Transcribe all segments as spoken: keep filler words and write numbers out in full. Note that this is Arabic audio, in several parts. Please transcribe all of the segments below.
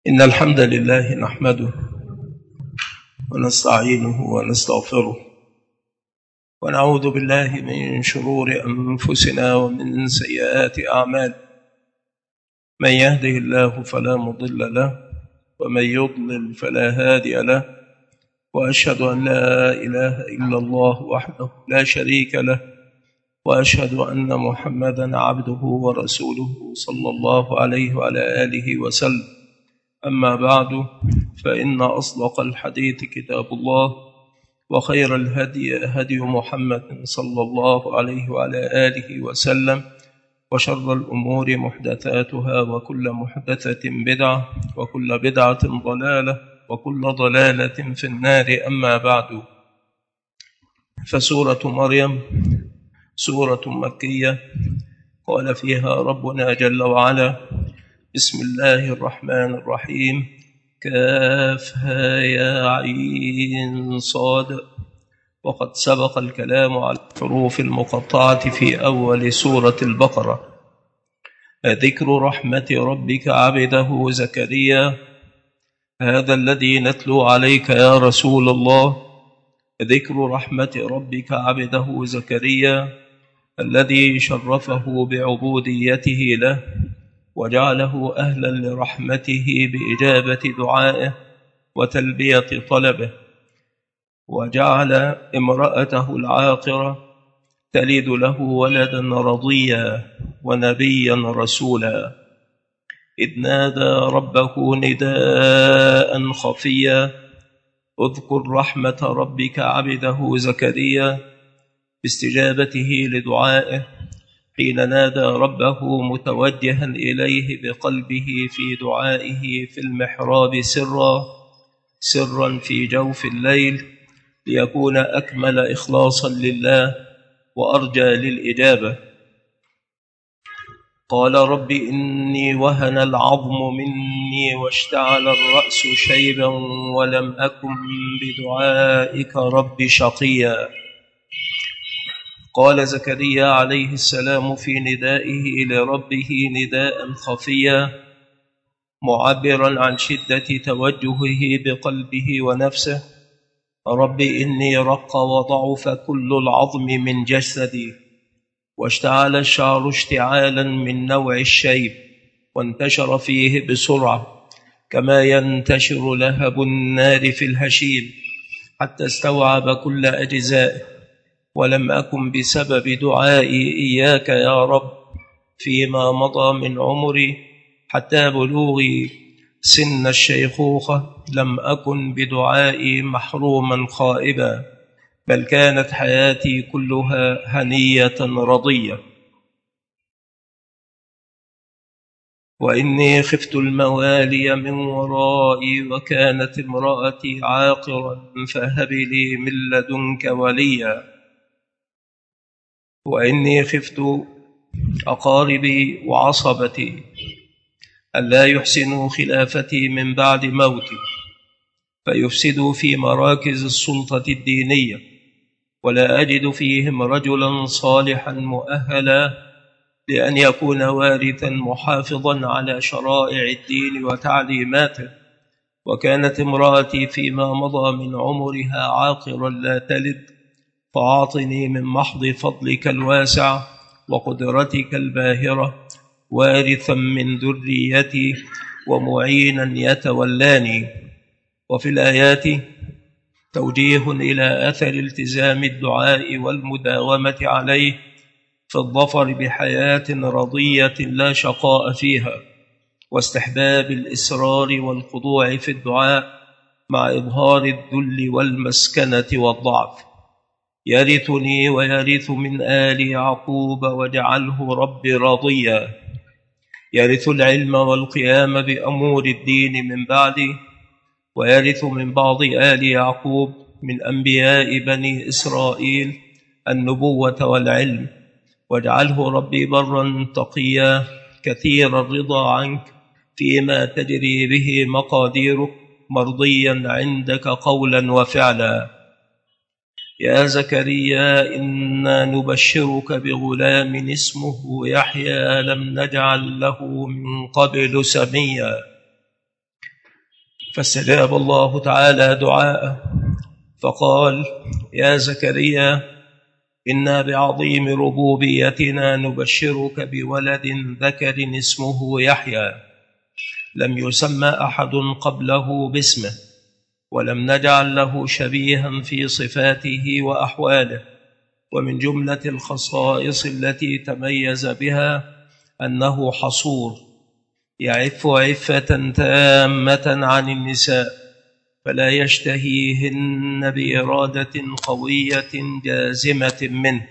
إن الحمد لله نحمده ونستعينه ونستغفره ونعوذ بالله من شرور أنفسنا ومن سيئات أعمال. من يهده الله فلا مضل له ومن يضلل فلا هادي له، وأشهد أن لا إله إلا الله وحده لا شريك له، وأشهد أن محمدا عبده ورسوله صلى الله عليه وعلى آله وسلم. أما بعد، فإن أصدق الحديث كتاب الله، وخير الهدي هدي محمد صلى الله عليه وعلى آله وسلم، وشر الأمور محدثاتها، وكل محدثة بدعة، وكل بدعة ضلالة، وكل ضلالة في النار. أما بعد، فسورة مريم سورة مكية قال فيها ربنا جل وعلا: بسم الله الرحمن الرحيم، كافها يا عين صاد. وقد سبق الكلام على الحروف المقطعة في أول سورة البقرة. ذكر رحمة ربك عبده زكريا، هذا الذي نتلو عليك يا رسول الله. ذكر رحمة ربك عبده زكريا الذي شرفه بعبوديته له، وجعله أهلا لرحمته بإجابة دعائه وتلبية طلبه، وجعل امرأته العاقرة تلد له ولدا رضيا ونبيا رسولا، إذ نادى ربه نداء خفيا. اذكر رحمة ربك عبده زكريا باستجابته لدعائه حين نادى ربه متوجها إليه بقلبه في دعائه في المحراب سرا سرا في جوف الليل، ليكون أكمل إخلاصا لله وأرجى للإجابة. قال رب إني وهن العظم مني واشتعل الرأس شيبا ولم أكن بدعائك رب شقيا. قال زكريا عليه السلام في ندائه لربه نداء خفيا، معبرا عن شدة توجهه بقلبه ونفسه: رب إني رق وضعف كل العظم من جسدي، واشتعل الشعر اشتعالا من نوع الشيب، وانتشر فيه بسرعة كما ينتشر لهب النار في الهشيم، حتى استوعب كل أجزائه. ولم أكن بسبب دعائي إياك يا رب فيما مضى من عمري حتى بلوغي سن الشيخوخة، لم أكن بدعائي محروما خائبا، بل كانت حياتي كلها هنية رضية. وإني خفت الموالي من ورائي وكانت امرأتي عاقرا فهب لي من لدنك وليا. وإني خفت أقاربي وعصبتي ألا يحسنوا خلافتي من بعد موتي، فيفسدوا في مراكز السلطة الدينية، ولا أجد فيهم رجلا صالحا مؤهلا لأن يكون وارثا محافظا على شرائع الدين وتعليماته. وكانت امرأتي فيما مضى من عمرها عاقرا لا تلد، فأعطني من محض فضلك الواسع وقدرتك الباهرة وارثا من ذريتي ومعينا يتولاني. وفي الآيات توجيه إلى أثر التزام الدعاء والمداومة عليه في الظفر بحياة رضية لا شقاء فيها، واستحباب الإصرار والخضوع في الدعاء مع إظهار الذل والمسكنة والضعف. يرثني ويرث من آل يعقوب واجعله رب راضيا. يرث العلم والقيام بأمور الدين من بعدي، ويرث من بعض آل يعقوب من أنبياء بني إسرائيل النبوة والعلم، واجعله ربي برا تقيا كثير الرضا عنك فيما تجري به مقاديرك، مرضيا عندك قولا وفعلا. يا زكريا إنا نبشرك بغلام اسمه يحيى لم نجعل له من قبل سميا. فاستجاب الله تعالى دعاءه فقال: يا زكريا، إنا بعظيم ربوبيتنا نبشرك بولد ذكر اسمه يحيى، لم يسمى أحد قبله باسمه، ولم نجعل له شبيها في صفاته وأحواله. ومن جملة الخصائص التي تميز بها أنه حصور، يعف عفة تامة عن النساء، فلا يشتهيهن بإرادة قوية جازمة منه.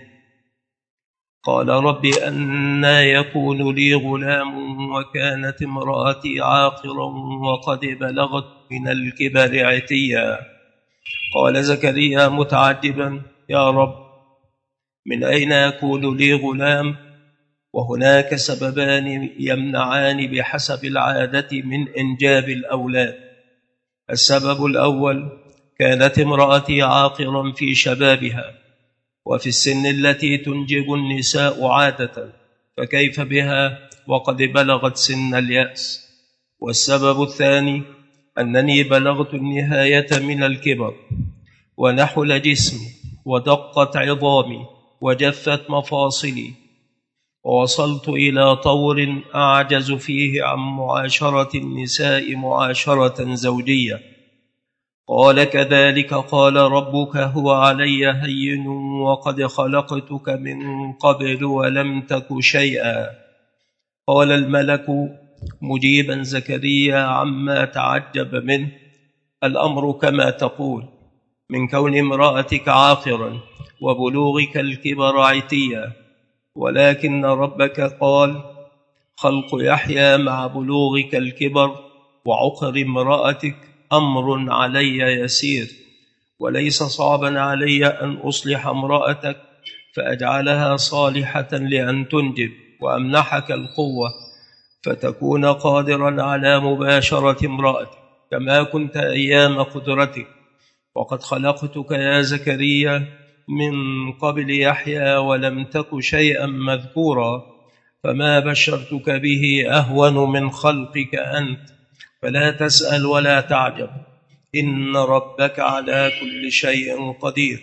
قال: رب أنى يكون لي غلام وكانت امرأتي عاقرا وقد بلغت من الكبر عتيا. قال زكريا متعجبا: يا رب، من أين يكون لي غلام؟ وهناك سببان يمنعان بحسب العادة من إنجاب الأولاد. السبب الأول: كانت امرأتي عاقرا في شبابها، وفي السن التي تنجب النساء عادة، فكيف بها وقد بلغت سن اليأس؟ والسبب الثاني: أنني بلغت النهاية من الكبر، ونحل جسمي، ودقت عظامي، وجفت مفاصلي، ووصلت إلى طور أعجز فيه عن معاشرة النساء معاشرة زوجية. قال: كذلك قال ربك هو علي هين وقد خلقتك من قبل ولم تك شيئا. قال الملك مجيبا زكريا عما تعجب منه: الأمر كما تقول، من كون امرأتك عاقرا وبلوغك الكبر عتيا، ولكن ربك قال: خلق يحيى مع بلوغك الكبر وعقر امرأتك أمر علي يسير، وليس صعبا علي أن أصلح امرأتك فأجعلها صالحة لأن تنجب، وأمنحك القوة فتكون قادرا على مباشرة امرأتك كما كنت أيام قدرتك. وقد خلقتك يا زكريا من قبل يحيى ولم تك شيئا مذكورا، فما بشرتك به أهون من خلقك أنت، فلا تسأل ولا تعجب، إن ربك على كل شيء قدير.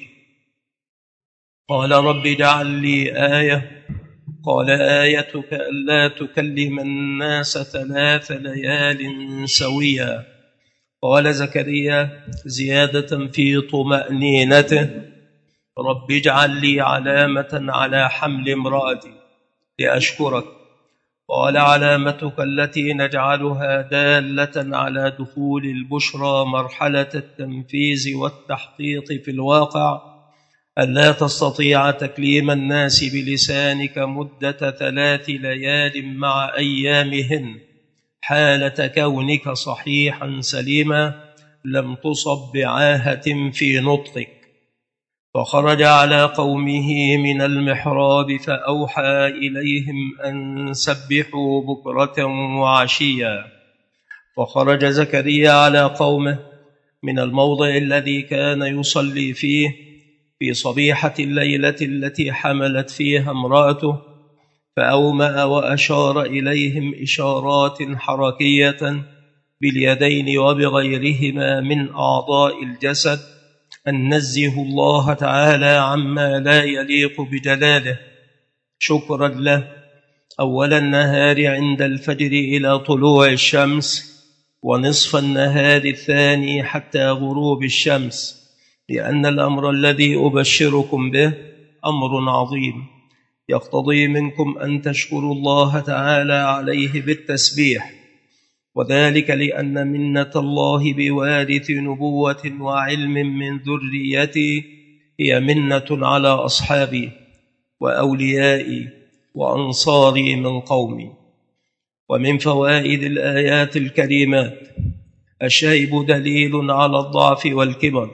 قال: رب اجعل لي آية. قال: آيتك ألا تكلم الناس ثلاث ليال سويا. قال زكريا زيادة في طمأنينته: رب اجعل لي علامة على حمل امرأتي لأشكرك. قال: علامتك التي نجعلها دالة على دخول البشرى مرحلة التنفيذ والتحقيق في الواقع ألا تستطيع تكليم الناس بلسانك مدة ثلاث ليال مع أيامهن، حالة كونك صحيحا سليما لم تصب بعاهة في نطقك. فخرج على قومه من المحراب فأوحى إليهم أن سبحوا بكرة وعشيا. فخرج زكريا على قومه من الموضع الذي كان يصلي فيه في صبيحة الليلة التي حملت فيها امرأته، فأومأ وأشار إليهم إشارات حركية باليدين وبغيرهما من أعضاء الجسد أن نزه الله تعالى عما لا يليق بجلاله، شكرا له أول النهار عند الفجر إلى طلوع الشمس، ونصف النهار الثاني حتى غروب الشمس، لأن الأمر الذي أبشركم به أمر عظيم يقتضي منكم أن تشكروا الله تعالى عليه بالتسبيح، وذلك لأن منة الله بوارث نبوة وعلم من ذريتي هي منة على أصحابي وأوليائي وأنصاري من قومي. ومن فوائد الآيات الكريمات: الشيب دليل على الضعف والكبر،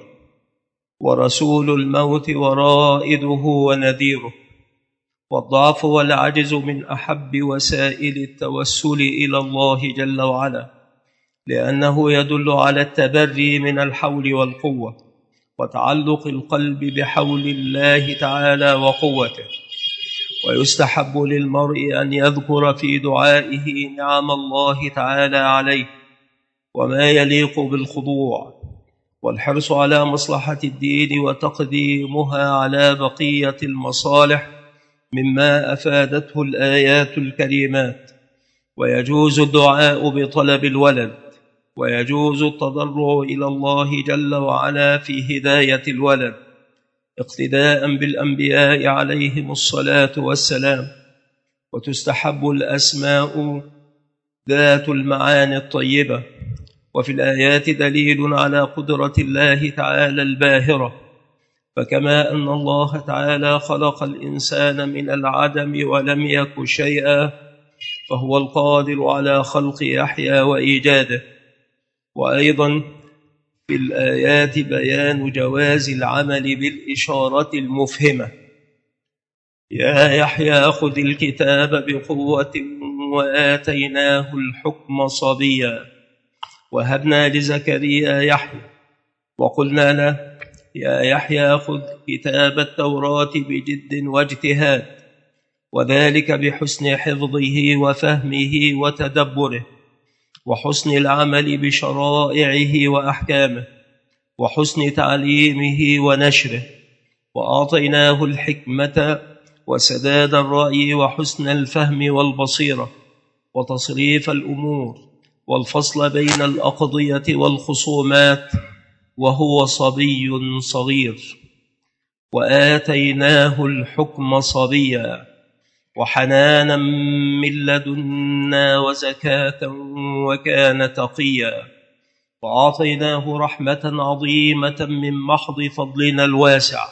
ورسول الموت ورائده ونذيره، والضعف والعجز من أحب وسائل التوسل إلى الله جل وعلا، لأنه يدل على التبري من الحول والقوة وتعلق القلب بحول الله تعالى وقوته. ويستحب للمرء أن يذكر في دعائه نعم الله تعالى عليه، وما يليق بالخضوع، والحرص على مصلحة الدين وتقديمها على بقية المصالح مما أفادته الآيات الكريمات. ويجوز الدعاء بطلب الولد، ويجوز التضرع إلى الله جل وعلا في هداية الولد اقتداء بالأنبياء عليهم الصلاة والسلام. وتستحب الأسماء ذات المعاني الطيبة، وفي الآيات دليل على قدرة الله تعالى الباهرة، فكما أن الله تعالى خلق الإنسان من العدم ولم يك شيئا، فهو القادر على خلق يحيى وإيجاده. وأيضا في الآيات بيان جواز العمل بالإشارة المفهمة: يا يحيى خذ الكتاب بقوة وآتيناه الحكم صبيا وهبنا لزكريا يحيى وقلنا له يا يحيى خذ كتاب التوراة بجد واجتهاد، وذلك بحسن حفظه وفهمه وتدبره، وحسن العمل بشرائعه وأحكامه، وحسن تعليمه ونشره. وأعطيناه الحكمة وسداد الرأي وحسن الفهم والبصيرة وتصريف الأمور والفصل بين الأقضية والخصومات وهو صبي صغير. وآتيناه الحكم صبيا وحنانا من لدنا وزكاة وكان تقيا. وأعطيناه رحمة عظيمة من محض فضلنا الواسع،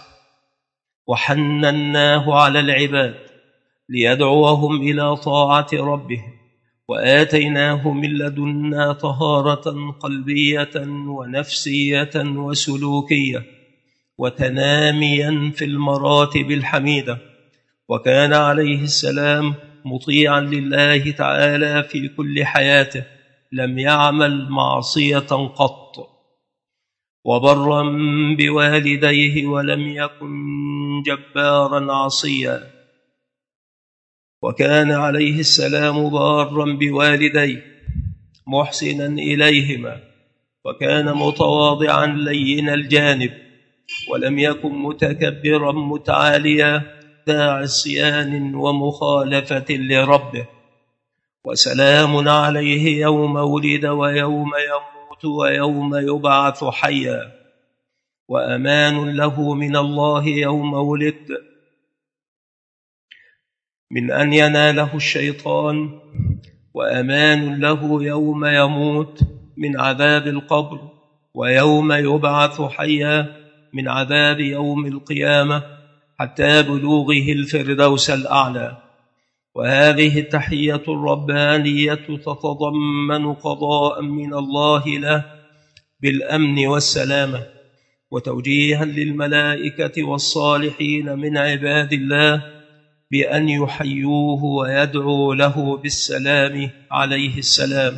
وحنناه على العباد ليدعوهم إلى طاعة ربهم. وآتيناه من لدنا طهارة قلبية ونفسية وسلوكية وتناميا في المراتب الحميدة. وكان عليه السلام مطيعا لله تعالى في كل حياته، لم يعمل معصية قط، وبرا بوالديه ولم يكن جبارا عصيا. وكان عليه السلام بارا بوالديه محسنا إليهما، وكان متواضعا لين الجانب، ولم يكن متكبرا متعاليا ذا عصيان ومخالفة لربه. وسلام عليه يوم ولد ويوم يموت ويوم يبعث حيا، وأمان له من الله يوم ولد من أن يناله الشيطان، وأمان له يوم يموت من عذاب القبر، ويوم يبعث حيا من عذاب يوم القيامة حتى بلوغه الفردوس الأعلى. وهذه التحية الربانية تتضمن قضاء من الله له بالأمن والسلامة، وتوجيها للملائكة والصالحين من عباد الله بأن يحيوه ويدعوا له بالسلام عليه السلام.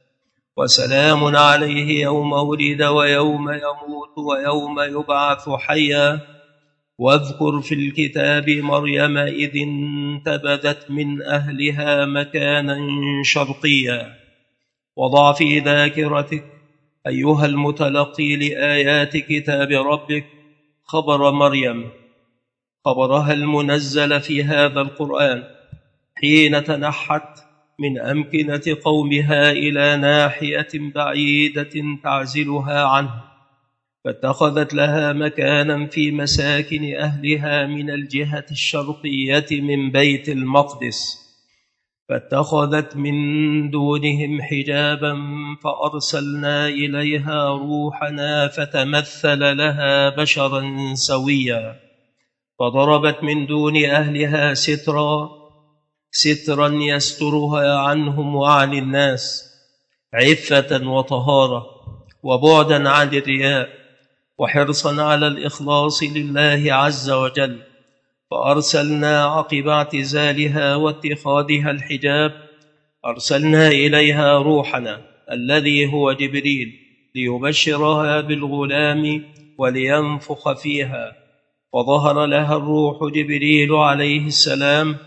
وسلام عليه يوم ولد ويوم يموت ويوم يبعث حيا. واذكر في الكتاب مريم إذ انتبذت من أهلها مكانا شرقيا. وضع في ذاكرتك أيها المتلقي لآيات كتاب ربك خبر مريم، خبرها المنزل في هذا القرآن، حين تنحت من أمكنة قومها إلى ناحية بعيدة تعزلها عنه، فاتخذت لها مكانا في مساكن أهلها من الجهة الشرقية من بيت المقدس، فاتخذت من دونهم حجابا فأرسلنا إليها روحنا فتمثل لها بشرا سويا، فضربت من دون أهلها سترا سترا يسترها عنهم وعن الناس، عفة وطهارة وبعدا عن الرياء وحرصا على الإخلاص لله عز وجل. فأرسلنا عقب اعتزالها واتخاذها الحجاب أرسلنا إليها روحنا الذي هو جبريل ليبشرها بالغلام ولينفخ فيها. وظهر لها الروح جبريل عليه السلام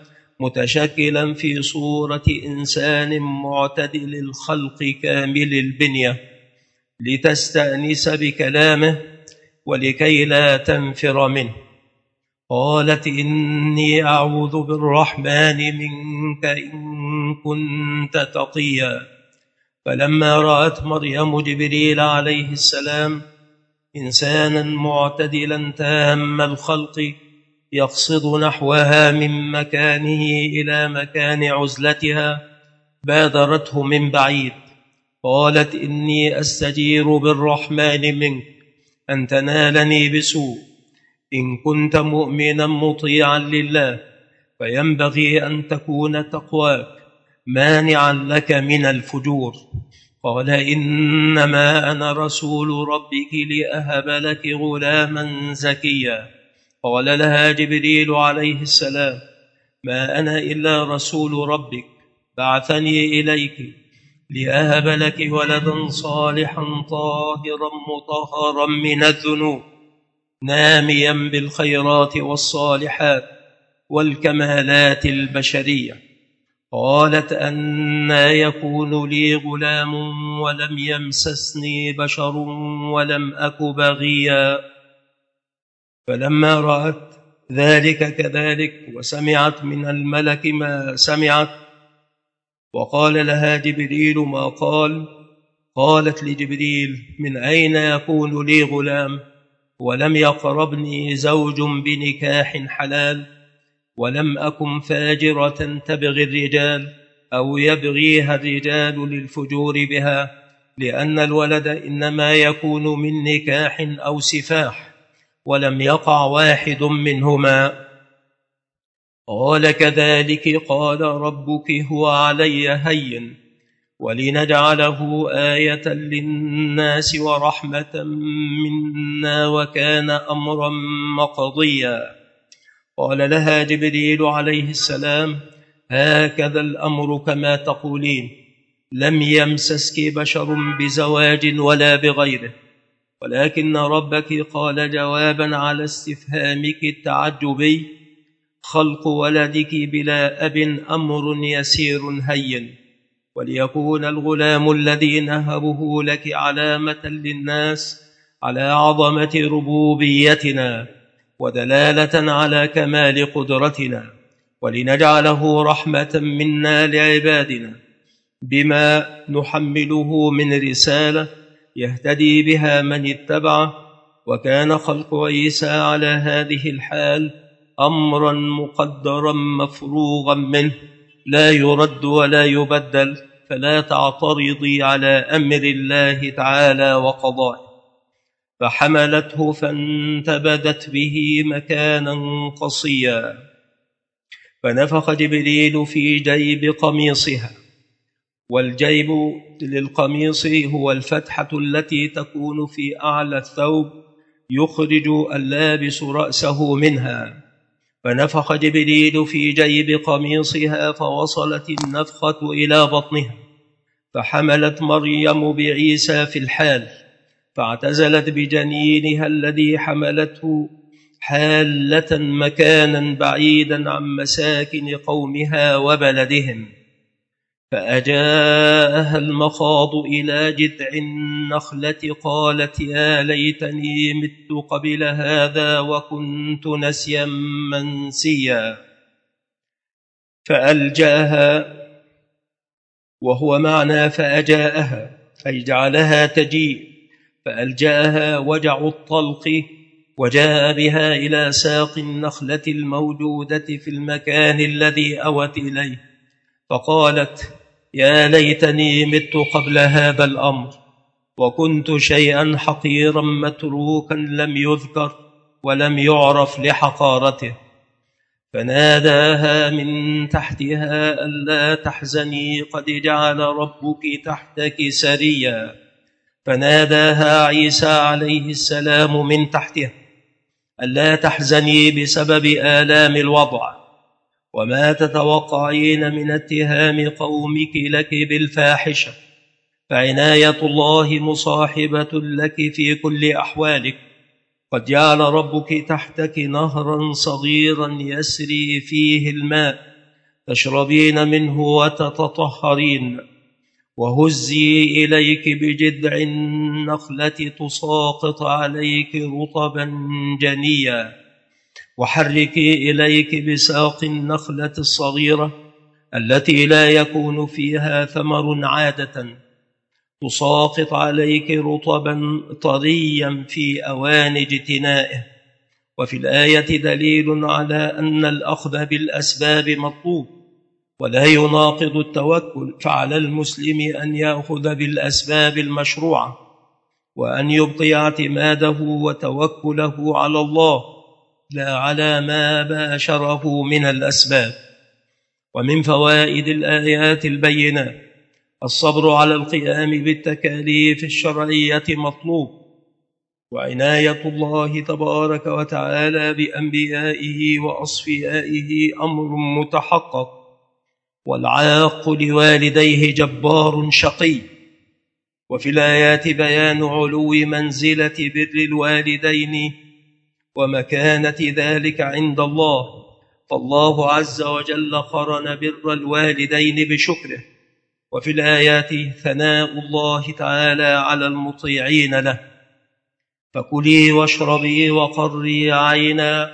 متشكلا في صورة إنسان معتدل الخلق كامل البنية، لتستأنس بكلامه ولكي لا تنفر منه. قالت إني أعوذ بالرحمن منك إن كنت تقيا. فلما رأت مريم جبريل عليه السلام إنسانا معتدلا تام الخلق يقصد نحوها من مكانه إلى مكان عزلتها بادرته من بعيد. قالت إني أستجير بالرحمن منك أن تنالني بسوء. إن كنت مؤمنا مطيعا لله فينبغي أن تكون تقواك مانعا لك من الفجور. قال إنما أنا رسول ربك لأهب لك غلاما زكيا. قال لها جبريل عليه السلام ما أنا إلا رسول ربك بعثني إليك لأهب لك ولدا صالحا طاهرا مطهرا من الذنوب ناميا بالخيرات والصالحات والكمالات البشرية. قالت أنى يكون لي غلام ولم يمسسني بشر ولم أك بغيا. فلما رأت ذلك كذلك وسمعت من الملك ما سمعت وقال لها جبريل ما قال، قالت لجبريل من أين يكون لي غلام ولم يقربني زوج بنكاح حلال ولم أكن فاجرة تبغي الرجال أو يبغيها الرجال للفجور بها، لأن الولد إنما يكون من نكاح أو سفاح ولم يقع واحد منهما. قال كذلك قال ربك هو علي هين ولنجعله آية للناس ورحمة منا وكان أمرا مقضيا. قال لها جبريل عليه السلام هكذا الأمر كما تقولين، لم يمسسك بشر بزواج ولا بغيره، ولكن ربك قال جوابا على استفهامك التعجبي خلق ولدك بلا أب أمر يسير هين، وليكون الغلام الذي نهبه لك علامة للناس على عظمة ربوبيتنا ودلالة على كمال قدرتنا، ولنجعله رحمة منا لعبادنا بما نحمله من رسالة يهتدي بها من اتبعه. وكان خلق عيسى على هذه الحال أمرا مقدرا مفروغا منه لا يرد ولا يبدل، فلا تعترضي على أمر الله تعالى وقضائه. فحملته فانتبذت به مكانا قصيا. فنفخ جبريل في جيب قميصها، والجيب للقميص هو الفتحة التي تكون في أعلى الثوب يخرج اللابس رأسه منها. فنفخ جبريل في جيب قميصها فوصلت النفخة إلى بطنها، فحملت مريم بعيسى في الحال، فاعتزلت بجنينها الذي حملته حالة مكانا بعيدا عن مساكن قومها وبلدهم. فأجاءها المخاض إلى جذع النخلة قالت يا ليتني مت قبل هذا وكنت نسيا منسيا. فألجأها، وهو معنى فأجاءها أي جعلها تجيء، فألجأها وجع الطلق وجاء بها إلى ساق النخلة الموجودة في المكان الذي أوت إليه، فقالت يا ليتني مت قبل هذا الأمر وكنت شيئا حقيرا متروكا لم يذكر ولم يعرف لحقارته. فناداها من تحتها ألا تحزني قد جعل ربك تحتك سريا. فناداها عيسى عليه السلام من تحتها ألا تحزني بسبب آلام الوضع وما تتوقعين من اتهام قومك لك بالفاحشة، فعناية الله مصاحبة لك في كل أحوالك. قد جعل ربك تحتك نهرا صغيرا يسري فيه الماء تشربين منه وتتطهرين، وهزي إليك بجذع النخلة تساقط عليك رطبا جنيا، وحركي إليك بساق النخلة الصغيرة التي لا يكون فيها ثمر عادة، تساقط عليك رطبا طريا في أوان اجتنائه. وفي الآية دليل على أن الأخذ بالأسباب مطلوب ولا يناقض التوكل، فعلى المسلم أن يأخذ بالأسباب المشروعة وأن يبقي اعتماده وتوكله على الله لا على ما باشره من الأسباب. ومن فوائد الآيات البينات الصبر على القيام بالتكاليف الشرعية مطلوب، وعناية الله تبارك وتعالى بأنبيائه وأصفيائه أمر متحقق، والعاق لوالديه جبار شقي. وفي الآيات بيان علو منزلة بر الوالدين ومكانة ذلك عند الله، فالله عز وجل قرن بر الوالدين بشكره. وفي الآيات ثناء الله تعالى على المطيعين له، فكلي واشربي وقري عينا،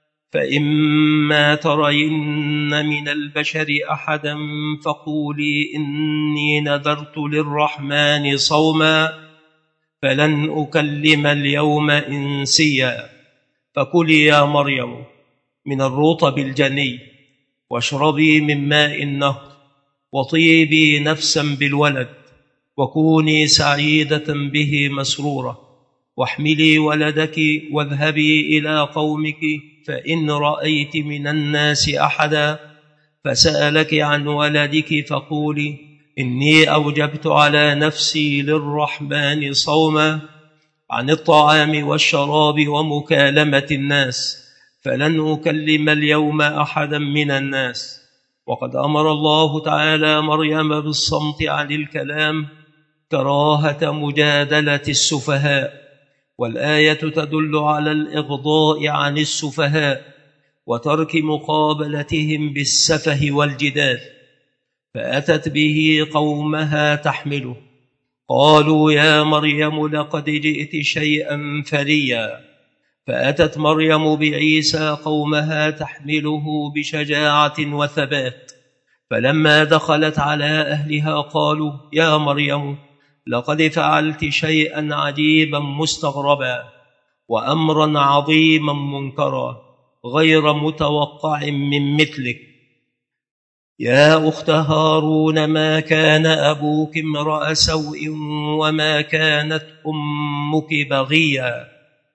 فإما ترين من البشر أحدا فقولي إني نذرت للرحمن صوما فلن أكلم اليوم إنسيا. فكلي يا مريم من الرطب الجني، واشربي من ماء النهر، وطيبي نفسا بالولد، وكوني سعيدة به مسرورة، واحملي ولدك واذهبي إلى قومك، فإن رأيت من الناس أحدا فسألك عن ولدك فقولي إني أوجبت على نفسي للرحمن صوما عن الطعام والشراب ومكالمة الناس، فلن أكلم اليوم أحدا من الناس. وقد أمر الله تعالى مريم بالصمت عن الكلام كراهة مجادلة السفهاء، والآية تدل على الإغضاء عن السفهاء وترك مقابلتهم بالسفه والجدال، فأتت به قومها تحمله، قالوا يا مريم لقد جئت شيئا فريا، فأتت مريم بعيسى قومها تحمله بشجاعة وثبات، فلما دخلت على أهلها قالوا يا مريم لقد فعلت شيئا عجيبا مستغربا وأمرا عظيما منكرا غير متوقع من مثلك. يا أخت هارون ما كان أبوك امرأ سوء وما كانت أمك بغيا.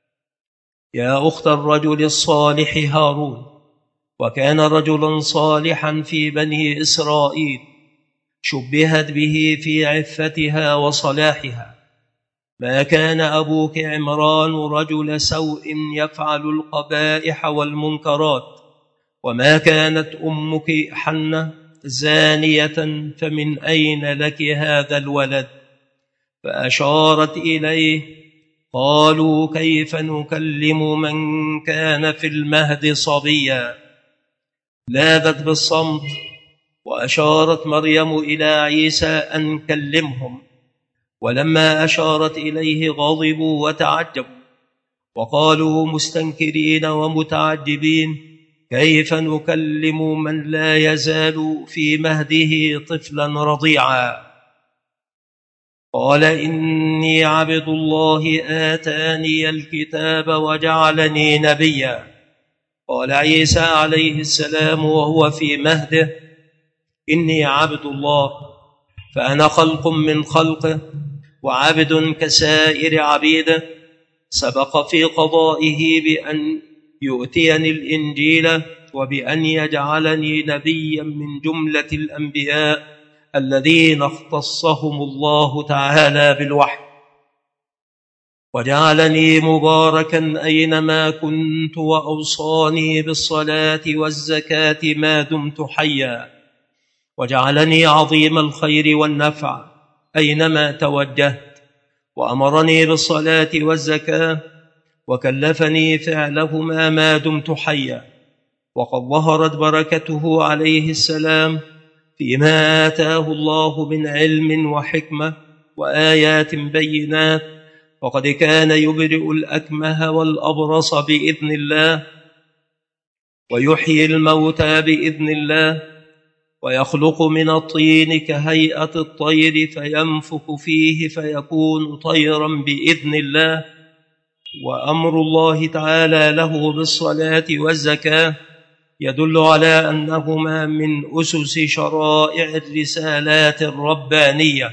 يا أخت الرجل الصالح هارون، وكان رجلا صالحا في بني إسرائيل، شبهت به في عفتها وصلاحها. ما كان أبوك عمران رجل سوء يفعل القبائح والمنكرات، وما كانت أمك حنة زانية، فمن أين لك هذا الولد؟ فأشارت إليه، قالوا كيف نكلم من كان في المهد صبيا. لاذت بالصمت، وأشارت مريم إلى عيسى أن كلمهم، ولما أشارت إليه غضبوا وتعجبوا وقالوا مستنكرين ومتعجبين كيف نكلم من لا يزال في مهده طفلا رضيعا. قال إني عبد الله آتاني الكتاب وجعلني نبيا. قال عيسى عليه السلام وهو في مهده إني عبد الله، فأنا خلق من خلقه وعبد كسائر عبيده، سبق في قضائه بأن يؤتيني الإنجيل وبأن يجعلني نبيا من جملة الأنبياء الذين اختصهم الله تعالى بالوحي، وجعلني مباركا أينما كنت، وأوصاني بالصلاة والزكاة ما دمت حيا، وجعلني عظيم الخير والنفع أينما توجهت، وأمرني بالصلاة والزكاة وكلفني فعلهما ما دمت حيا. وقد ظهرت بركته عليه السلام فيما آتاه الله من علم وحكمة وآيات بينات، وقد كان يبرئ الأكمه والأبرص بإذن الله، ويحيي الموتى بإذن الله، ويخلق من الطين كهيئة الطير فينفخ فيه فيكون طيرا بإذن الله. وأمر الله تعالى له بالصلاة والزكاة يدل على أنهما من أسس شرائع الرسالات الربانية.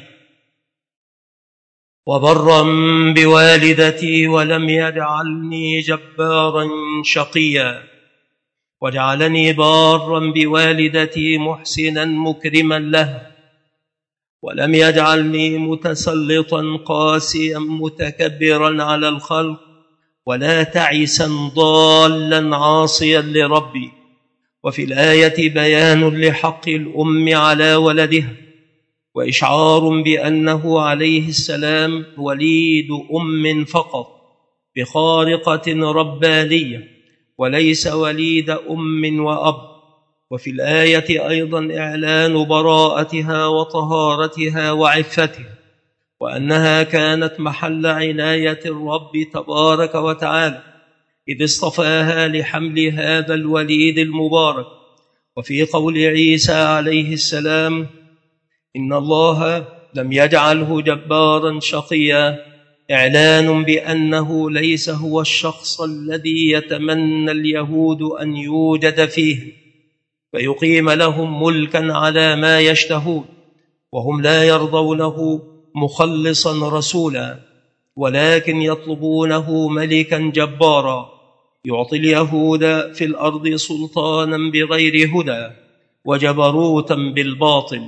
وبرا بوالدتي ولم يجعلني جبارا شقيا، وجعلني بارا بوالدتي محسنا مكرما لها، ولم يجعلني متسلطا قاسيا متكبرا على الخلق، ولا تعسا ضالا عاصيا لربي. وفي الآية بيان لحق الأم على ولدها، وإشعار بأنه عليه السلام وليد أم فقط بخارقة ربانية، وليس وليد أم وأب. وفي الآية أيضا إعلان براءتها وطهارتها وعفتها، وأنها كانت محل عناية الرب تبارك وتعالى إذ اصطفاها لحمل هذا الوليد المبارك. وفي قول عيسى عليه السلام: إن الله لم يجعله جبارا شقيا، إعلان بأنه ليس هو الشخص الذي يتمنى اليهود أن يوجد فيه فيقيم لهم ملكا على ما يشتهون، وهم لا يرضونه مخلصا رسولا، ولكن يطلبونه ملكا جبارا يعطي اليهود في الأرض سلطانا بغير هدى وجبروتا بالباطل.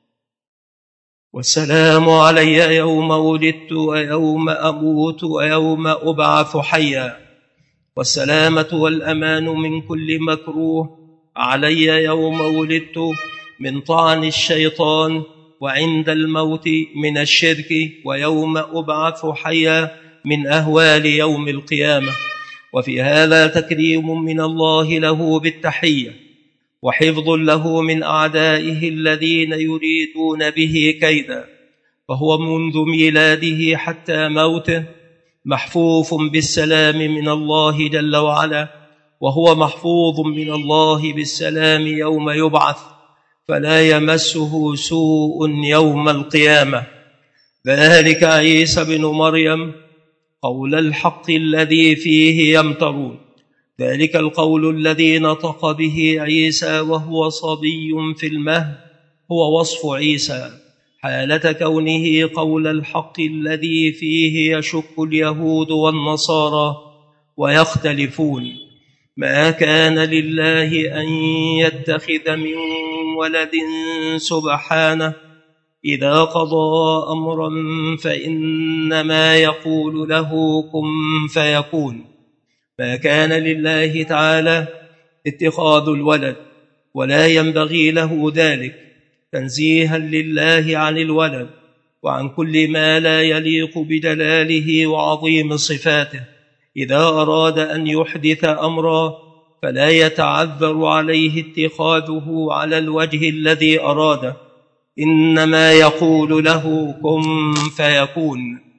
والسلام علي يوم ولدت ويوم أموت ويوم أبعث حيا، والسلامة والأمان من كل مكروه علي يوم ولدت من طعن الشيطان، وعند الموت من الشرك، ويوم أبعث حيا من أهوال يوم القيامة. وفي هذا تكريم من الله له بالتحية، وحفظ له من أعدائه الذين يريدون به كيدا، فهو منذ ميلاده حتى موته محفوف بالسلام من الله جل وعلا، وهو محفوظ من الله بالسلام يوم يبعث، فلا يمسه سوء يوم القيامة. ذلك عيسى بن مريم قول الحق الذي فيه يمترون، ذلك القول الذي نطق به عيسى وهو صبي في المهد هو وصف عيسى حالة كونه قول الحق الذي فيه يشك اليهود والنصارى ويختلفون. ما كان لله أن يتخذ من ولد سبحانه، إذا قضى أمرا فإنما يقول له كن فيكون. ما كان لله تعالى اتخاذ الولد، ولا ينبغي له ذلك، تنزيها لله عن الولد وعن كل ما لا يليق بجلاله وعظيم صفاته. إذا أراد أن يحدث أمرا فلا يتعذر عليه اتخاذه على الوجه الذي أراده، إنما يقول له كن فيكون.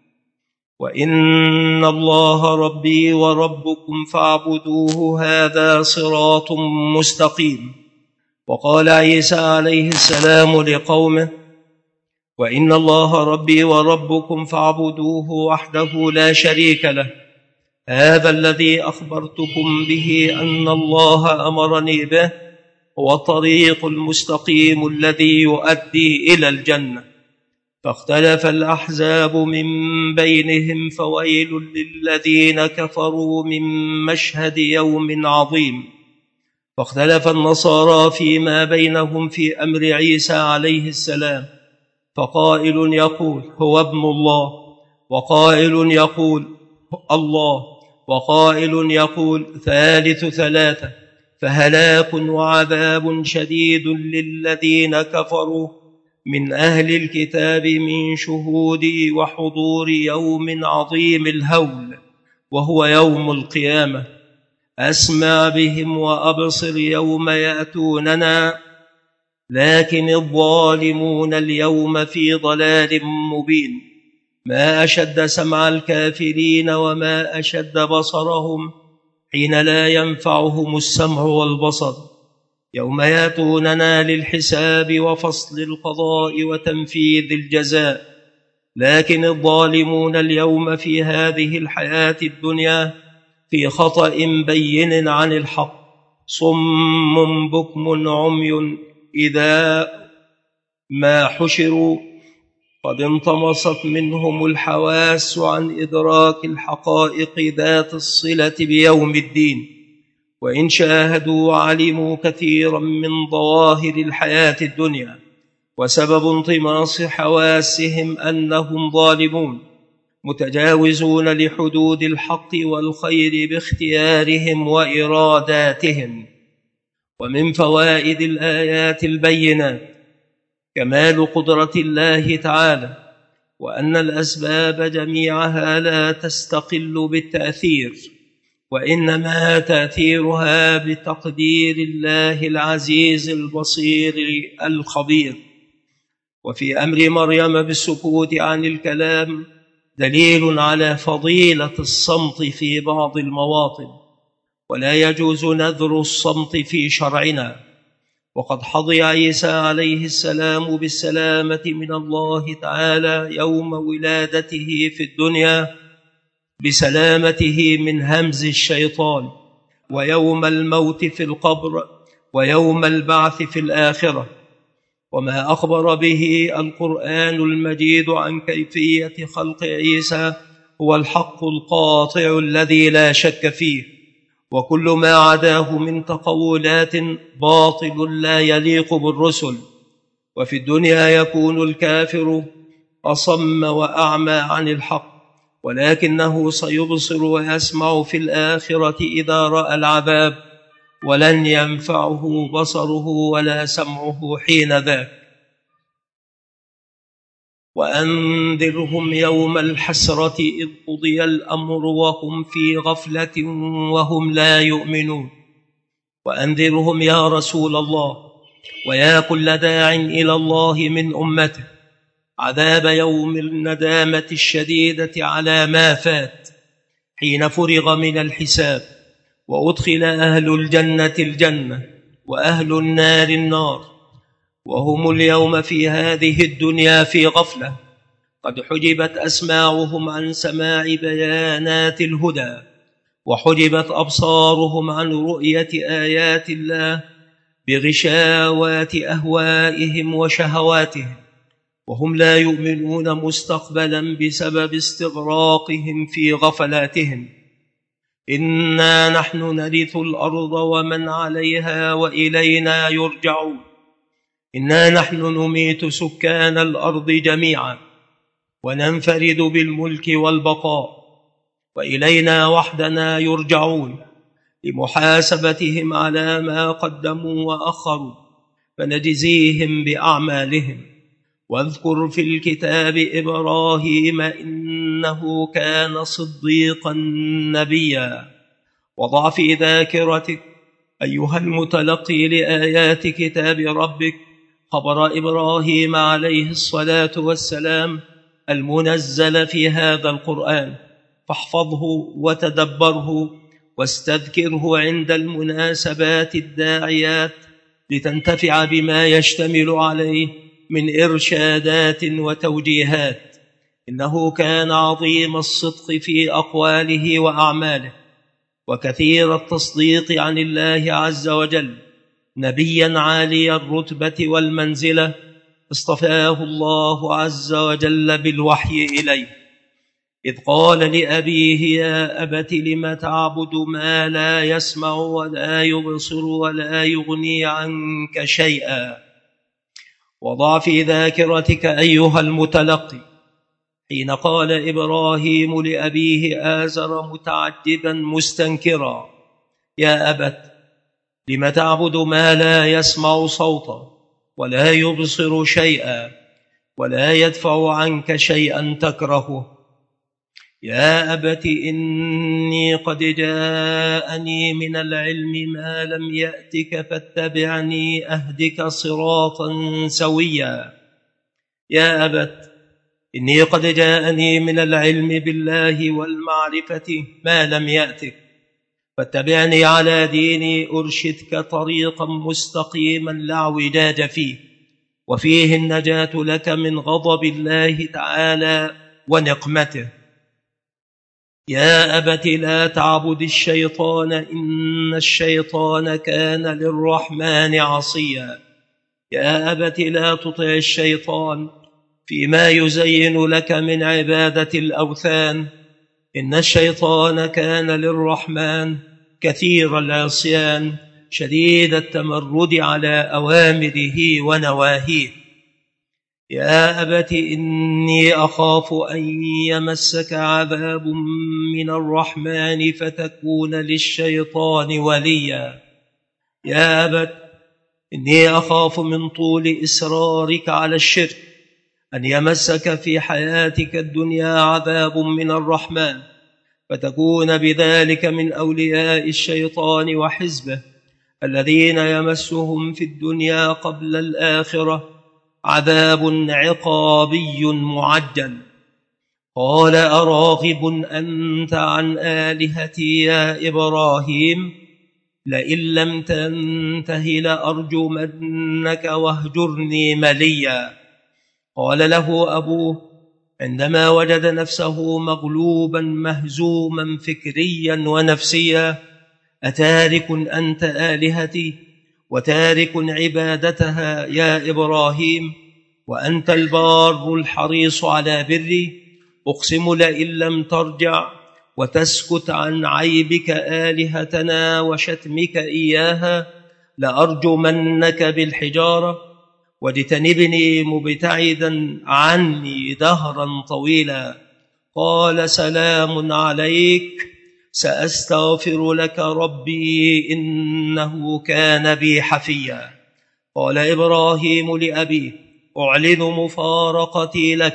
وإن الله ربي وربكم فاعبدوه هذا صراط مستقيم. وقال عيسى عليه السلام لقومه: وإن الله ربي وربكم فاعبدوه وحده لا شريك له، هذا الذي أخبرتكم به أن الله أمرني به هو الطريق المستقيم الذي يؤدي إلى الجنة. فاختلف الأحزاب من بينهم، فويل للذين كفروا من مشهد يوم عظيم. فاختلف النصارى فيما بينهم في أمر عيسى عليه السلام، فقائل يقول هو ابن الله، وقائل يقول الله، وقائل يقول ثالث ثلاثة. فهلاك وعذاب شديد للذين كفروا من أهل الكتاب من شهود وحضور يوم عظيم الهول وهو يوم القيامة. أسمع بهم وأبصر يوم يأتوننا لكن الظالمون اليوم في ضلال مبين. ما أشد سمع الكافرين وما أشد بصرهم حين لا ينفعهم السمع والبصر يوم يأتوننا للحساب وفصل القضاء وتنفيذ الجزاء. لكن الظالمون اليوم في هذه الحياة الدنيا في خطأ بين عن الحق، صم بكم عمي إذا ما حشروا قد انطمست منهم الحواس عن إدراك الحقائق ذات الصلة بيوم الدين، وإن شاهدوا وعلموا كثيرا من ظواهر الحياة الدنيا، وسبب انطماس حواسهم أنهم ظالمون متجاوزون لحدود الحق والخير باختيارهم وإراداتهم. ومن فوائد الآيات البينات كمال قدرة الله تعالى، وأن الأسباب جميعها لا تستقل بالتأثير، وإنما تأثيرها بتقدير الله العزيز البصير الخبير. وفي أمر مريم بالسكوت عن الكلام دليل على فضيلة الصمت في بعض المواطن، ولا يجوز نذر الصمت في شرعنا. وقد حظي عيسى عليه السلام بالسلامة من الله تعالى يوم ولادته في الدنيا بسلامته من همز الشيطان، ويوم الموت في القبر، ويوم البعث في الآخرة. وما أخبر به القرآن المجيد عن كيفية خلق عيسى هو الحق القاطع الذي لا شك فيه، وكل ما عداه من تقولات باطل لا يليق بالرسل. وفي الدنيا يكون الكافر أصم وأعمى عن الحق، ولكنه سيبصر ويسمع في الآخرة إذا رأى العذاب، ولن ينفعه بصره ولا سمعه حين ذاك. وأنذرهم يوم الحسرة إذ قضي الأمر وهم في غفلة وهم لا يؤمنون. وأنذرهم يا رسول الله ويا كل داع إلى الله من أمته عذاب يوم الندامة الشديدة على ما فات حين فرغ من الحساب، وأدخل أهل الجنة الجنة وأهل النار النار، وهم اليوم في هذه الدنيا في غفلة، قد حجبت أسماعهم عن سماع بيانات الهدى، وحجبت أبصارهم عن رؤية آيات الله بغشاوات أهوائهم وشهواتهم، وهم لا يؤمنون مستقبلا بسبب استغراقهم في غفلاتهم. إنا نحن نرث الأرض ومن عليها وإلينا يرجعون. إنا نحن نميت سكان الأرض جميعا وننفرد بالملك والبقاء، وإلينا وحدنا يرجعون لمحاسبتهم على ما قدموا وأخروا فنجزيهم بأعمالهم. واذكر في الكتاب إبراهيم إنه كان صديقا نبيا. وضع في ذاكرتك أيها المتلقي لآيات كتاب ربك خبر إبراهيم عليه الصلاة والسلام المنزل في هذا القرآن، فاحفظه وتدبره واستذكره عند المناسبات الداعيات لتنتفع بما يشتمل عليه من إرشادات وتوجيهات. إنه كان عظيم الصدق في أقواله وأعماله، وكثير التصديق عن الله عز وجل، نبيا عالي الرتبة والمنزلة اصطفاه الله عز وجل بالوحي إليه، إذ قال لأبيه يا أبت لم تعبد ما لا يسمع ولا يبصر ولا يغني عنك شيئا. وضع في ذاكرتك أيها المتلقي حين قال إبراهيم لأبيه آزر متعجبا مستنكرا يا أبت لم تعبد ما لا يسمع صوتا ولا يبصر شيئا ولا يدفع عنك شيئا تكرهه. يا أبت إني قد جاءني من العلم ما لم يأتك فاتبعني أهدك صراطا سويا. يا أبت إني قد جاءني من العلم بالله والمعرفة ما لم يأتك فاتبعني على ديني أرشدك طريقا مستقيما لا اعوجاج فيه، وفيه النجاة لك من غضب الله تعالى ونقمته. يا أبت لا تعبد الشيطان إن الشيطان كان للرحمن عصيا. يا أبت لا تطع الشيطان فيما يزين لك من عبادة الأوثان، إن الشيطان كان للرحمن كثير العصيان شديد التمرد على أوامره ونواهيه. يا أبت إني أخاف أن يمسك عذاب من الرحمن فتكون للشيطان وليا. يا أبت إني أخاف من طول إصرارك على الشرك أن يمسك في حياتك الدنيا عذاب من الرحمن فتكون بذلك من أولياء الشيطان وحزبه الذين يمسهم في الدنيا قبل الآخرة عذاب عقابي معجل. قال أراغب أنت عن آلهتي يا إبراهيم لئن لم تنته لأرجمنك واهجرني مليا. قال له أبوه عندما وجد نفسه مغلوبا مهزوما فكريا ونفسيا أتارك أنت آلهتي وتارك عبادتها يا إبراهيم وأنت البار الحريص على بري؟ أقسم لئن لم ترجع وتسكت عن عيبك آلهتنا وشتمك إياها لأرجمنك بالحجارة واجتنبني مبتعدا عني دهرا طويلا. قال سلام عليك سأستغفر لك ربي إنه كان بي حفيا. قال إبراهيم لأبيه أعلن مفارقتي لك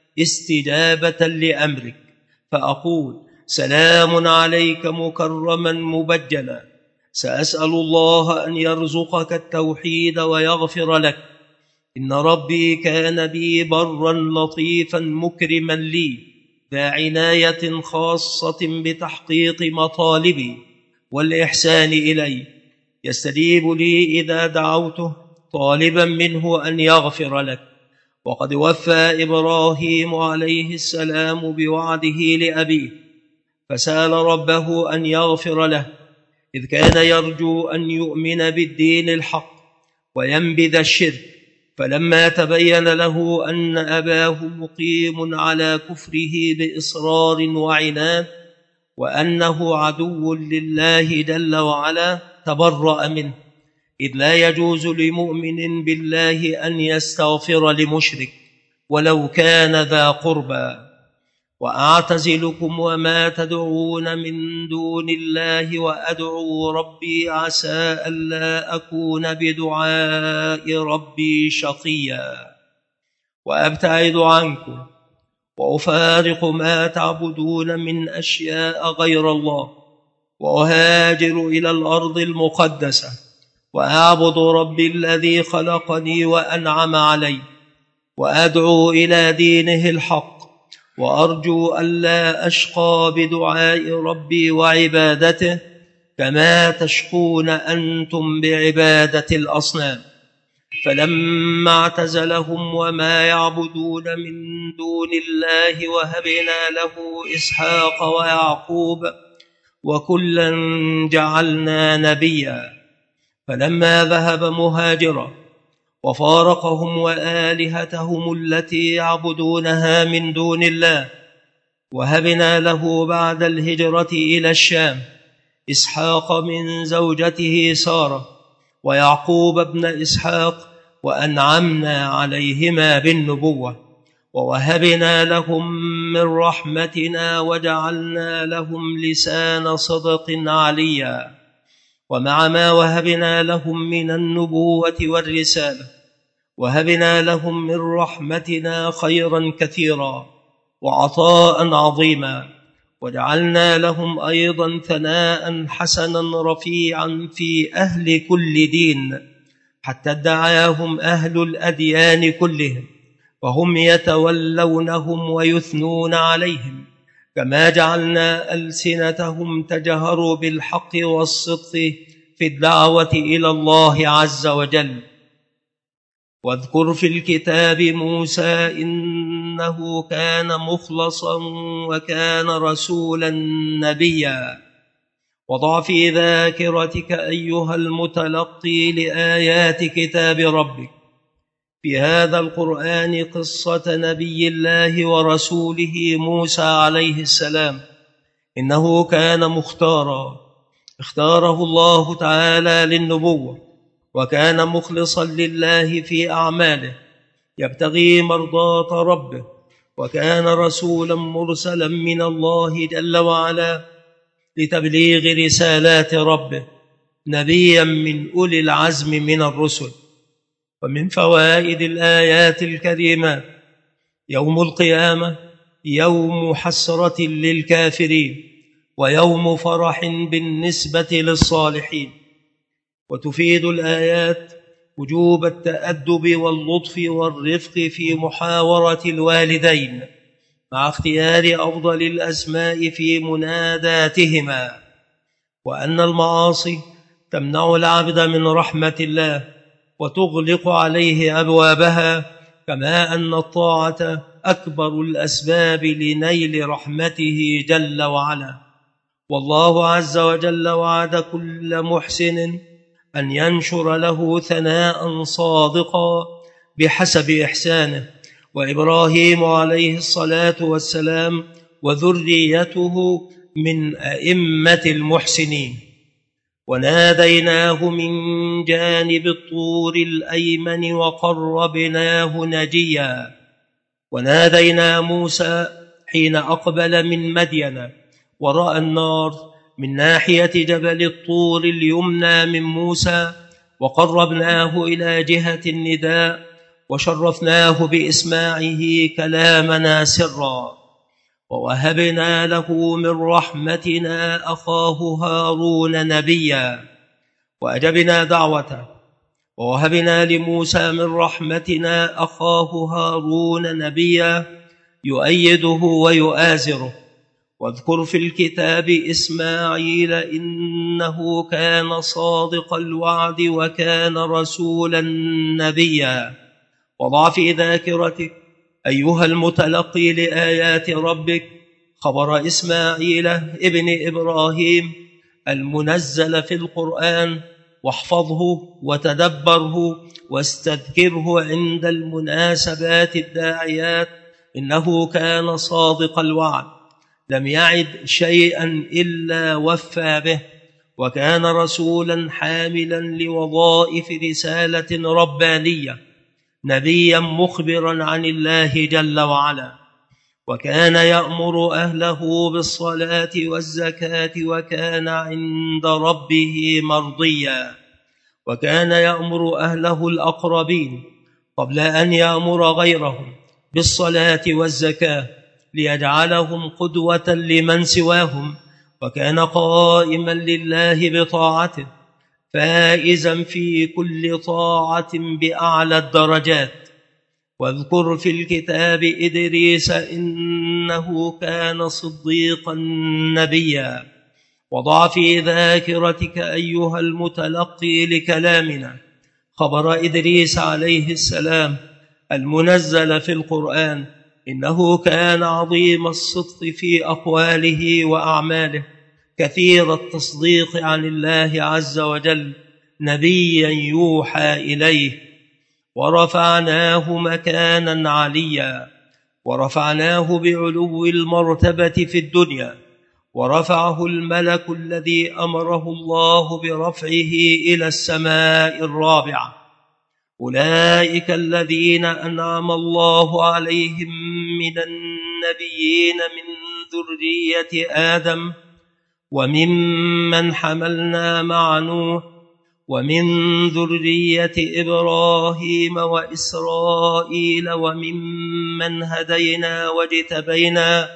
استجابة لأمرك فأقول سلام عليك مكرما مبجلا. سأسأل الله أن يرزقك التوحيد ويغفر لك، إن ربي كان بي برا لطيفا مكرما لي ذا عناية خاصة بتحقيق مطالبي والإحسان إلي، يستجيب لي إذا دعوته طالبا منه أن يغفر لك. وقد وفى إبراهيم عليه السلام بوعده لأبيه فسأل ربه أن يغفر له إذ كان يرجو أن يؤمن بالدين الحق وينبذ الشرك، فلما تبين له أن أباه مقيم على كفره بإصرار وعناد وأنه عدو لله جل وعلا تبرأ منه، إذ لا يجوز لمؤمن بالله أن يستغفر لمشرك ولو كان ذا قربى. وأعتزلكم وما تدعون من دون الله وأدعو ربي عسى ألا أكون بدعاء ربي شقيا. وأبتعد عنكم وأفارق ما تعبدون من أشياء غير الله وأهاجر إلى الأرض المقدسة وأعبد ربي الذي خلقني وأنعم علي وأدعو إلى دينه الحق، وأرجو ألا أشقى بدعاء ربي وعبادته كما تشقون أنتم بعبادة الأصنام. فلما اعتزلهم وما يعبدون من دون الله وهبنا له إسحاق ويعقوب وكلا جعلنا نبيا. فلما ذهب مهاجرا وفارقهم وآلهتهم التي يعبدونها من دون الله وهبنا له بعد الهجرة إلى الشام إسحاق من زوجته سارة ويعقوب ابن إسحاق وأنعمنا عليهما بالنبوة ووهبنا لهم من رحمتنا وجعلنا لهم لسان صدق عليا. ومع ما وهبنا لهم من النبوة والرسالة وهبنا لهم من رحمتنا خيرا كثيرا وعطاء عظيما، وجعلنا لهم أيضا ثناء حسنا رفيعا في أهل كل دين، حتى ادعاهم أهل الأديان كلهم، وهم يتولونهم ويثنون عليهم، كما جعلنا ألسنتهم تجهر بالحق والصدق في الدعوة إلى الله عز وجل. واذكر في الكتاب موسى إنه كان مخلصا وكان رسولا نبيا. وضع في ذاكرتك أيها المتلقي لآيات كتاب ربك في هذا القرآن قصة نبي الله ورسوله موسى عليه السلام، إنه كان مختارا، اختاره الله تعالى للنبوة، وكان مخلصا لله في أعماله يبتغي مرضاة ربه، وكان رسولا مرسلا من الله جل وعلا لتبليغ رسالات ربه، نبيا من أولي العزم من الرسل. ومن فوائد الآيات الكريمات: يوم القيامة يوم حسرة للكافرين ويوم فرح بالنسبة للصالحين. وتفيد الآيات وجوب التأدب واللطف والرفق في محاورة الوالدين مع اختيار أفضل الأسماء في مناداتهما، وأن المعاصي تمنع العبد من رحمة الله وتغلق عليه أبوابها، كما أن الطاعة أكبر الأسباب لنيل رحمته جل وعلا. والله عز وجل وعد كل محسن أن ينشر له ثناء صادقا بحسب إحسانه. وإبراهيم عليه الصلاة والسلام وذريته من أئمة المحسنين. وناديناه من جانب الطور الأيمن وقربناه نجيا. ونادينا موسى حين أقبل من مدين ورأى النار من ناحية جبل الطور اليمنى من موسى، وقربناه إلى جهة النداء وشرفناه بإسماعه كلامنا سرا. ووهبنا له من رحمتنا أخاه هارون نبيا، وأجبنا دعوته. ووهبنا لموسى من رحمتنا أخاه هارون نبيا يؤيده ويؤازره. واذكر في الكتاب إسماعيل إنه كان صادق الوعد وكان رسولا نبيا. وضع في ذاكرتك أيها المتلقي لآيات ربك خبر إسماعيل ابن إبراهيم المنزل في القرآن، واحفظه وتدبره واستذكره عند المناسبات الداعيات. إنه كان صادق الوعد، لم يعد شيئا إلا وفى به، وكان رسولا حاملا لوظائف رسالة ربانية، نبيا مخبرا عن الله جل وعلا. وكان يأمر أهله بالصلاة والزكاة وكان عند ربه مرضيا. وكان يأمر أهله الأقربين قبل أن يأمر غيرهم بالصلاة والزكاة ليجعلهم قدوة لمن سواهم. وكان قائما لله بطاعته فائزا في كل طاعة بأعلى الدرجات. واذكر في الكتاب إدريس إنه كان صديقا نبيا. وضع في ذاكرتك أيها المتلقي لكلامنا خبر إدريس عليه السلام المنزل في القرآن، إنه كان عظيم الصدق في أقواله وأعماله، كثير التصديق عن الله عز وجل، نبيا يوحى إليه. ورفعناه مكانا عليا. ورفعناه بعلو المرتبة في الدنيا. ورفعه الملك الذي أمره الله برفعه إلى السماء الرابعة. أولئك الذين أنعم الله عليهم من النبيين من ذرية آدم وممن حملنا مع نوح ومن ذرية إبراهيم وإسرائيل وممن هدينا واجتبينا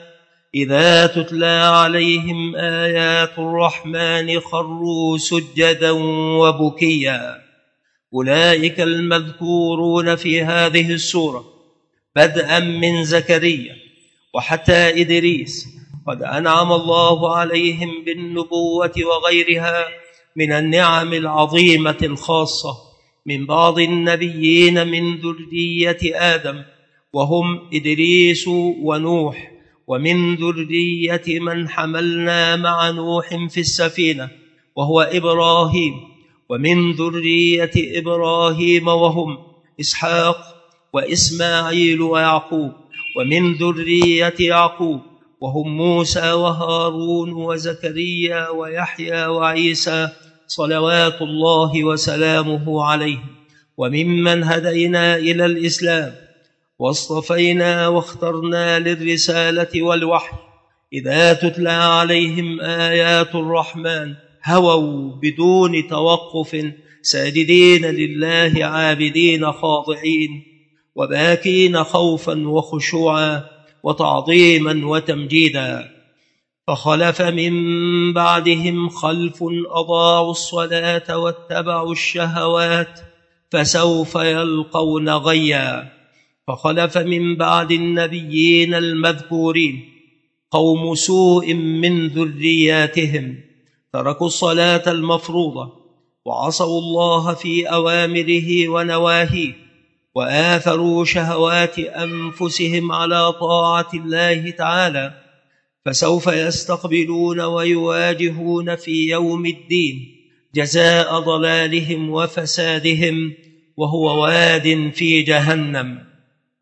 إذا تتلى عليهم آيات الرحمن خروا سجدا وبكيا. أولئك المذكورون في هذه السورة بدءا من زكريا وحتى إدريس قد أنعم الله عليهم بالنبوة وغيرها من النعم العظيمة الخاصة من بعض النبيين من ذرية آدم، وهم إدريس ونوح، ومن ذرية من حملنا مع نوح في السفينة وهو إبراهيم، ومن ذرية إبراهيم وهم إسحاق وإسماعيل ويعقوب، ومن ذرية يعقوب وهم موسى وهارون وزكريا ويحيى وعيسى صلوات الله وسلامه عليهم، وممن هدينا إلى الإسلام واصطفينا واخترنا للرسالة والوحي. إذا تتلى عليهم آيات الرحمن هووا بدون توقف ساجدين لله عابدين خاضعين وباكين خوفا وخشوعا وتعظيما وتمجيدا. فخلف من بعدهم خلف أضاعوا الصلاة واتبعوا الشهوات فسوف يلقون غيا. فخلف من بعد النبيين المذكورين قوم سوء من ذرياتهم تركوا الصلاة المفروضة وعصوا الله في أوامره ونواهيه وآثروا شهوات أنفسهم على طاعة الله تعالى، فسوف يستقبلون ويواجهون في يوم الدين جزاء ضلالهم وفسادهم وهو واد في جهنم.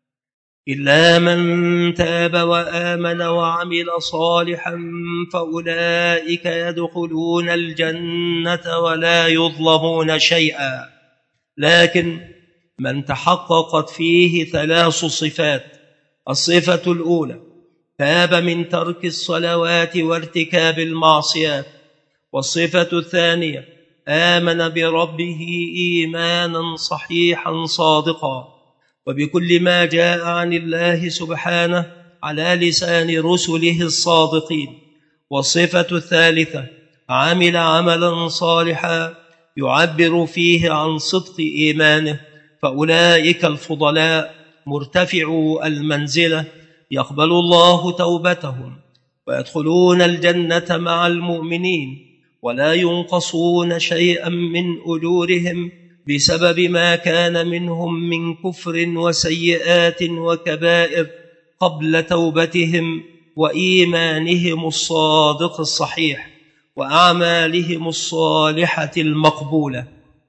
إلا من تاب وآمن وعمل صالحا فأولئك يدخلون الجنة ولا يظلمون شيئا. لكن من تحققت فيه ثلاث صفات: الصفة الأولى تاب من ترك الصلوات وارتكاب المعصيات، والصفة الثانية آمن بربه إيمانا صحيحا صادقا وبكل ما جاء عن الله سبحانه على لسان رسله الصادقين، والصفة الثالثة عمل عملا صالحا يعبر فيه عن صدق إيمانه، فأولئك الفضلاء مرتفعو المنزلة يقبل الله توبتهم ويدخلون الجنة مع المؤمنين ولا ينقصون شيئا من أجورهم بسبب ما كان منهم من كفر وسيئات وكبائر قبل توبتهم وإيمانهم الصادق الصحيح وأعمالهم الصالحة المقبولة.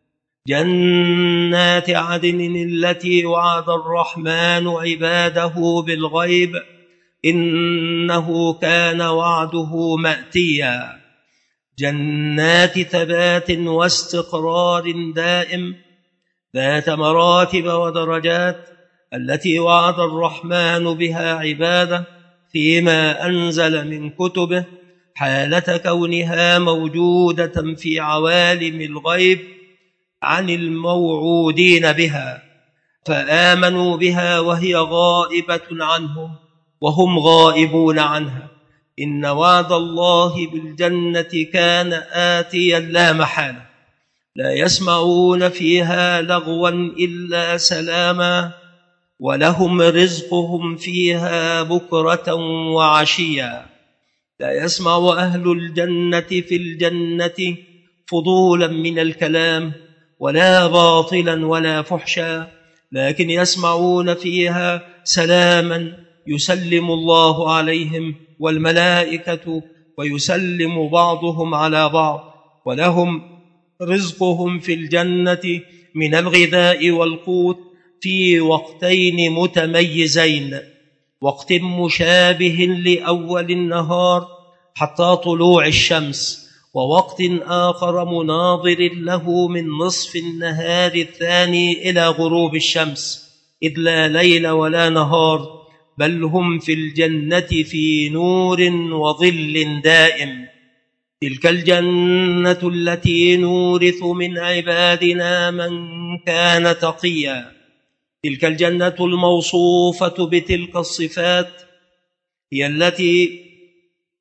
جنات عدن التي وعد الرحمن عباده بالغيب إنه كان وعده مأتيا. جنات ثبات واستقرار دائم ذات مراتب ودرجات التي وعد الرحمن بها عباده فيما أنزل من كتبه حالة كونها موجودة في عوالم الغيب عن الموعودين بها، فآمنوا بها وهي غائبة عنهم وهم غائبون عنها. إن وعد الله بالجنة كان آتيا لا محالة، لا يسمعون فيها لغوا إلا سلاما ولهم رزقهم فيها بكرة وعشيا. لا يسمع أهل الجنة في الجنة فضولا من الكلام ولا باطلا ولا فحشا، لكن يسمعون فيها سلاما يسلم الله عليهم والملائكة ويسلم بعضهم على بعض، ولهم رزقهم في الجنة من الغذاء والقوت في وقتين متميزين: وقت مشابه لأول النهار حتى طلوع الشمس، ووقت آخر مناظر له من نصف النهار الثاني إلى غروب الشمس، إذ لا ليل ولا نهار، بل هم في الجنة في نور وظل دائم. تلك الجنة التي نورث من عبادنا من كان تقيا. تلك الجنة الموصوفة بتلك الصفات هي التي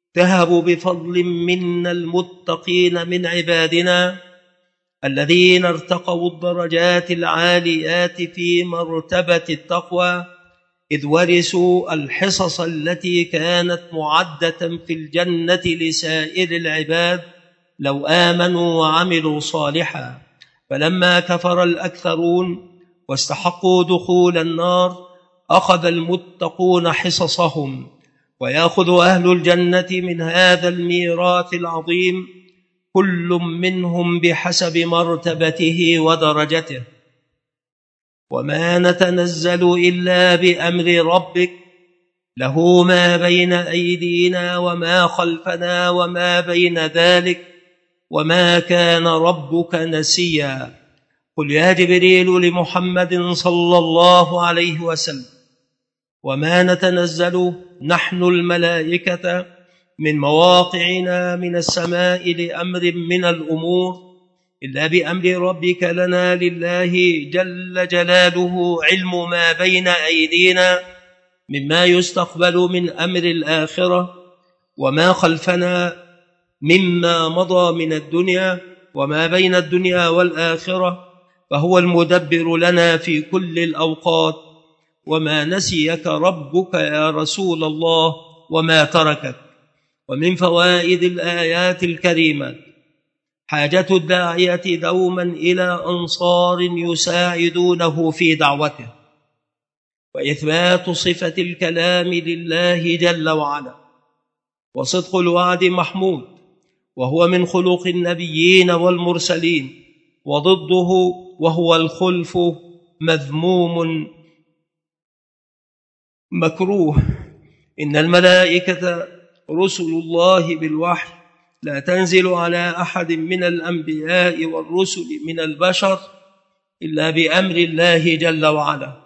تهب بفضل منا المتقين من عبادنا الذين ارتقوا الدرجات العاليات في مرتبة التقوى، إذ ورثوا الحصص التي كانت معدة في الجنة لسائر العباد لو آمنوا وعملوا صالحا. فلما كفر الأكثرون واستحقوا دخول النار أخذ المتقون حصصهم، ويأخذ أهل الجنة من هذا الميراث العظيم كل منهم بحسب مرتبته ودرجته. وما نتنزل إلا بأمر ربك له ما بين أيدينا وما خلفنا وما بين ذلك وما كان ربك نسيا. قل يا جبريل لمحمد صلى الله عليه وسلم: وما نتنزل نحن الملائكة من مواقعنا من السماء لأمر من الأمور إلا بأمر ربك لنا لله جل جلاله علم ما بين أيدينا مما يستقبل من أمر الآخرة وما خلفنا مما مضى من الدنيا وما بين الدنيا والآخرة، فهو المدبر لنا في كل الأوقات. وما نسيك ربك يا رسول الله وما تركك. ومن فوائد الآيات الكريمة حاجة الداعية دوما إلى أنصار يساعدونه في دعوته، وإثبات صفة الكلام لله جل وعلا، وصدق الوعد محمود وهو من خلق النبيين والمرسلين، وضده وهو الخلف مذموم مكروه. إن الملائكة رسل الله بالوحي لا تنزل على أحد من الأنبياء والرسل من البشر إلا بأمر الله جل وعلا.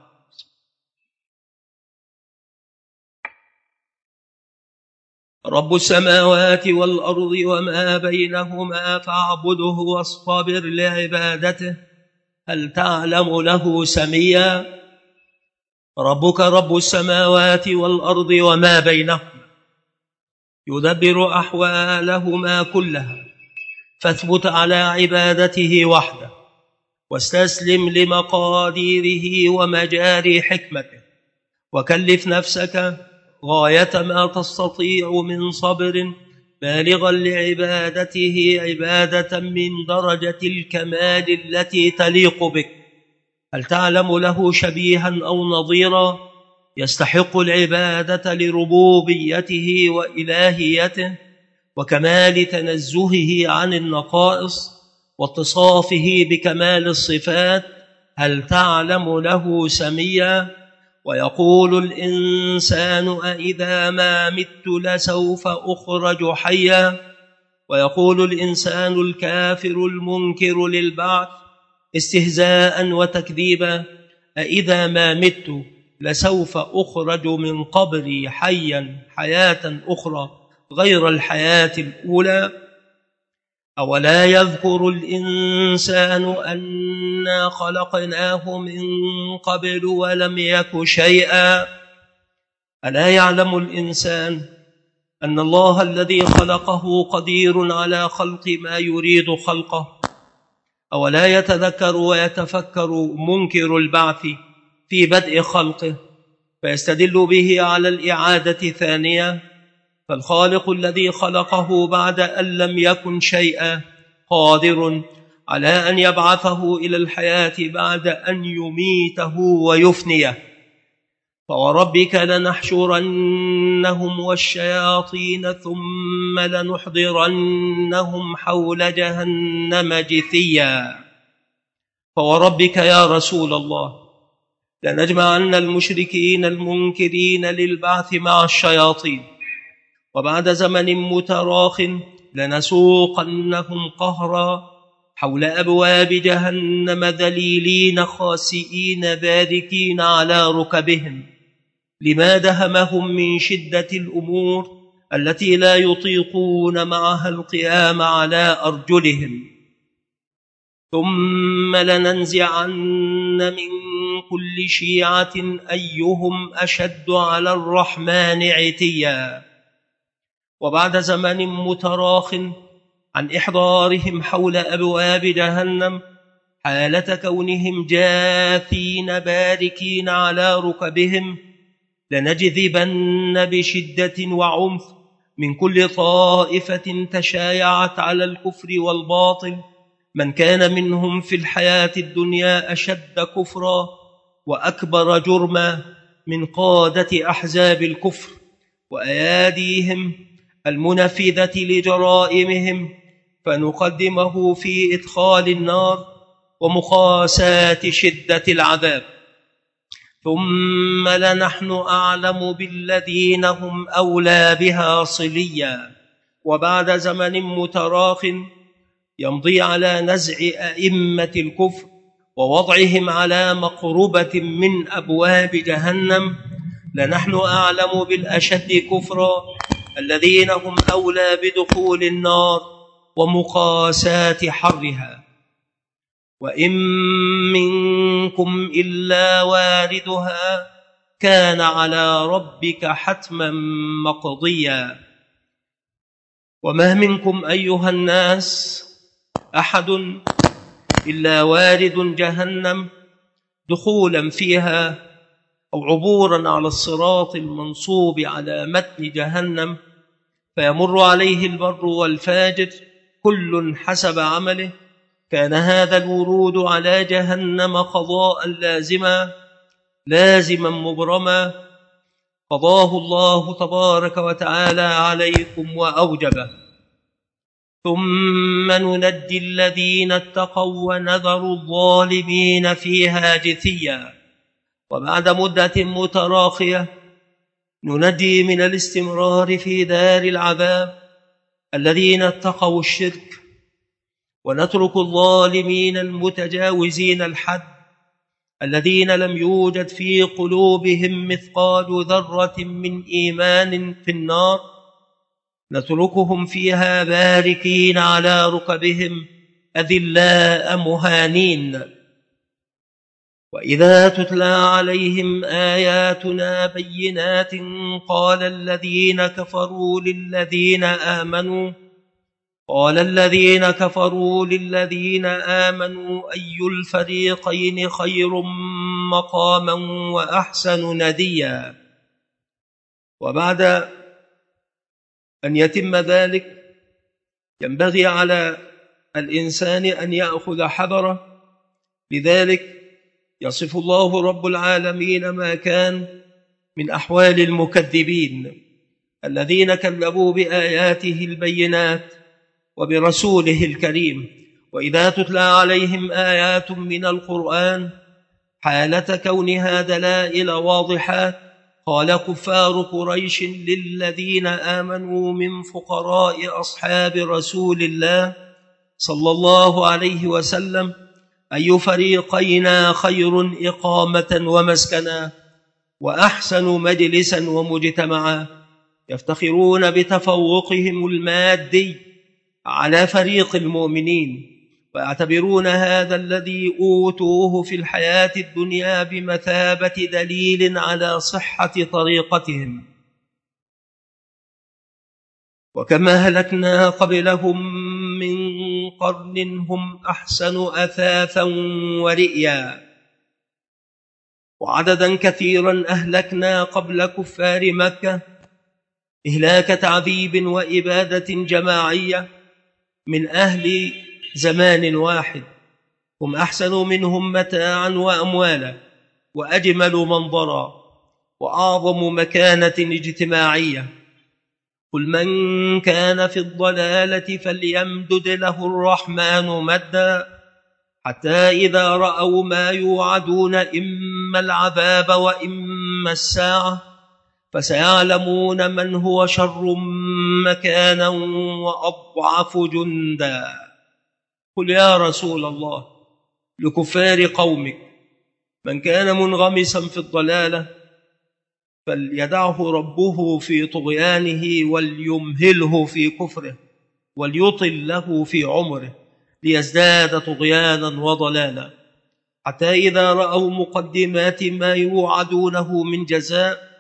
رب السماوات والأرض وما بينهما فاعبده واصطبر لعبادته هل تعلم له سميا. ربك رب السماوات والأرض وما بينهما يدبر أحوالهما كلها، فاثبت على عبادته وحده واستسلم لمقاديره ومجاري حكمته، وكلف نفسك غاية ما تستطيع من صبر بالغا لعبادته عبادة من درجة الكمال التي تليق بك. هل تعلم له شبيها أو نظيرا يستحق العبادة لربوبيته وإلهيته وكمال تنزهه عن النقائص واتصافه بكمال الصفات؟ هل تعلم له سميا؟ ويقول الإنسان أإذا ما مت لسوف أخرج حيا. ويقول الإنسان الكافر المنكر للبعث استهزاء وتكذيبا: أإذا ما مت لسوف أخرج من قبري حيا حياة أخرى غير الحياة الأولى. أولا يذكر الإنسان أنا خلقناه من قبل ولم يك شيئا. ألا يعلم الإنسان أن الله الذي خلقه قدير على خلق ما يريد خلقه؟ أولا يتذكر ويتفكر منكر البعث في بدء خلقه فيستدل به على الإعادة ثانية؟ فالخالق الذي خلقه بعد أن لم يكن شيئا قادر على أن يبعثه إلى الحياة بعد أن يميته ويفنيه. فوربك لنحشرنهم والشياطين ثم لنحضرنهم حول جهنم جثيا. فوربك يا رسول الله لنجمعن المشركين المنكرين للبعث مع الشياطين، وبعد زمن متراخ لنسوقنهم قهرا حول أبواب جهنم ذليلين خاسئين باركين على ركبهم لما دهمهم من شدة الأمور التي لا يطيقون معها القيام على أرجلهم. ثم لننزعن من كل شيعة أيهم أشد على الرحمن عتيا. وبعد زمن متراخٍ عن إحضارهم حول أبواب جهنم حالة كونهم جاثين باركين على ركبهم لنجذبن بشدة وعنف من كل طائفة تشايعت على الكفر والباطل من كان منهم في الحياة الدنيا أشد كفرا وأكبر جرما من قادة أحزاب الكفر وأياديهم المنفذة لجرائمهم، فنقدمه في إدخال النار ومقاساة شدة العذاب. ثم لنحن أعلم بالذين هم أولى بها صليا. وبعد زمن متراخٍ يمضي على نزع أئمة الكفر ووضعهم على مقربة من أبواب جهنم لنحن أعلم بالأشد كفرا الذين هم أولى بدخول النار ومقاساة حرها. وإن منكم إلا واردها كان على ربك حتما مقضيا. وما منكم أيها الناس أحد إلا وارد جهنم دخولا فيها أو عبورا على الصراط المنصوب على متن جهنم فيمر عليه البر والفاجر كل حسب عمله. كان هذا الورود على جهنم قضاء لازما لازما مبرما قضاه الله تبارك وتعالى عليكم وأوجبه. ثم ننجي الذين اتقوا ونذر الظالمين فيها جثيا. وبعد مدة متراخية ننجي من الاستمرار في دار العذاب الذين اتقوا الشرك ونترك الظالمين المتجاوزين الحد الذين لم يوجد في قلوبهم مثقال ذرة من إيمان في النار، نتركهم فيها باركين على ركبهم أذلاء مهانين. وإذا تتلى عليهم آياتنا بينات قال الذين كفروا للذين آمنوا قال الذين كفروا للذين آمنوا أي الفريقين خير مقاما وأحسن نديا. وبعد أن يتم ذلك ينبغي على الإنسان أن يأخذ حذره. لذلك يصف الله رب العالمين ما كان من أحوال المكذبين الذين كذبوا بآياته البينات وبرسوله الكريم. وإذا تتلى عليهم آيات من القرآن حالة كونها دلائل واضحات قال كفار قريش للذين آمنوا من فقراء أصحاب رسول الله صلى الله عليه وسلم أي فريقينا خير إقامة ومسكنا وأحسن مجلسا ومجتمعا. يفتخرون بتفوقهم المادي على فريق المؤمنين ويعتبرون هذا الذي أوتوه في الحياة الدنيا بمثابة دليل على صحة طريقتهم. وكما هلكنا قبلهم من قرن هم أحسن أثاثا ورئيا. وعددا كثيرا أهلكنا قبل كفار مكة إهلاك تعذيب وإبادة جماعية من أهل زمان واحد هم أحسن منهم متاعا وأموالا وأجمل منظرا وأعظم مكانة اجتماعية. قل من كان في الضلالة فليمدد له الرحمن مدا حتى إذا رأوا ما يوعدون إما العذاب وإما الساعة فسيعلمون من هو شر مكانا وأضعف جندا. قل يا رسول الله لكفار قومك من كان منغمسا في الضلالة فليدعه ربه في طغيانه وليمهله في كفره وليطل له في عمره ليزداد طغيانا وضلالا حتى إذا رأوا مقدمات ما يوعدونه من جزاء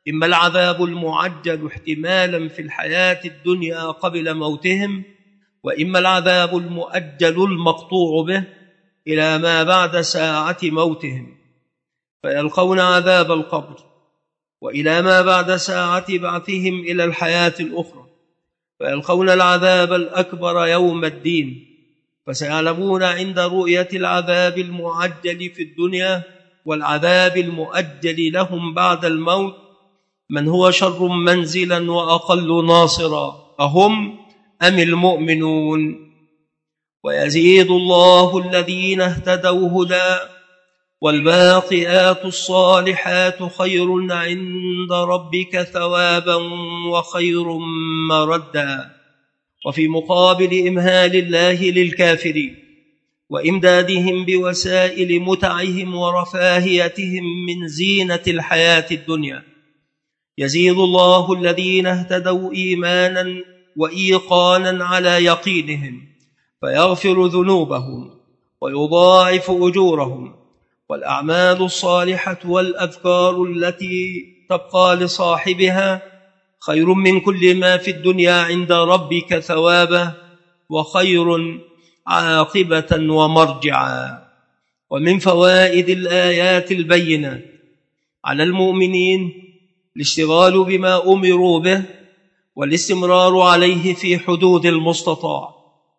إما العذاب المعجل احتمالا في الحياة الدنيا قبل موتهم، وإما العذاب المؤجل المقطوع به إلى ما بعد ساعة موتهم فيلقون عذاب القبر، وإلى ما بعد ساعة بعثهم إلى الحياة الأخرى فيلقون العذاب الأكبر يوم الدين. فسيعلمون عند رؤية العذاب المعجل في الدنيا والعذاب المؤجل لهم بعد الموت من هو شر منزلا وأقل ناصرا، أهم أم المؤمنون؟ ويزيد الله الذين اهتدوا هدى والباقيات الصالحات خير عند ربك ثوابا وخير مردا. وفي مقابل إمهال الله للكافرين وإمدادهم بوسائل متعهم ورفاهيتهم من زينة الحياة الدنيا يزيد الله الذين اهتدوا إيمانا وإيقانا على يقينهم فيغفر ذنوبهم ويضاعف أجورهم. والأعمال الصالحة والأذكار التي تبقى لصاحبها خير من كل ما في الدنيا عند ربك ثوابا وخير عاقبة ومرجعا. ومن فوائد الآيات البينات على المؤمنين الاشتغال بما أمروا به والاستمرار عليه في حدود المستطاع.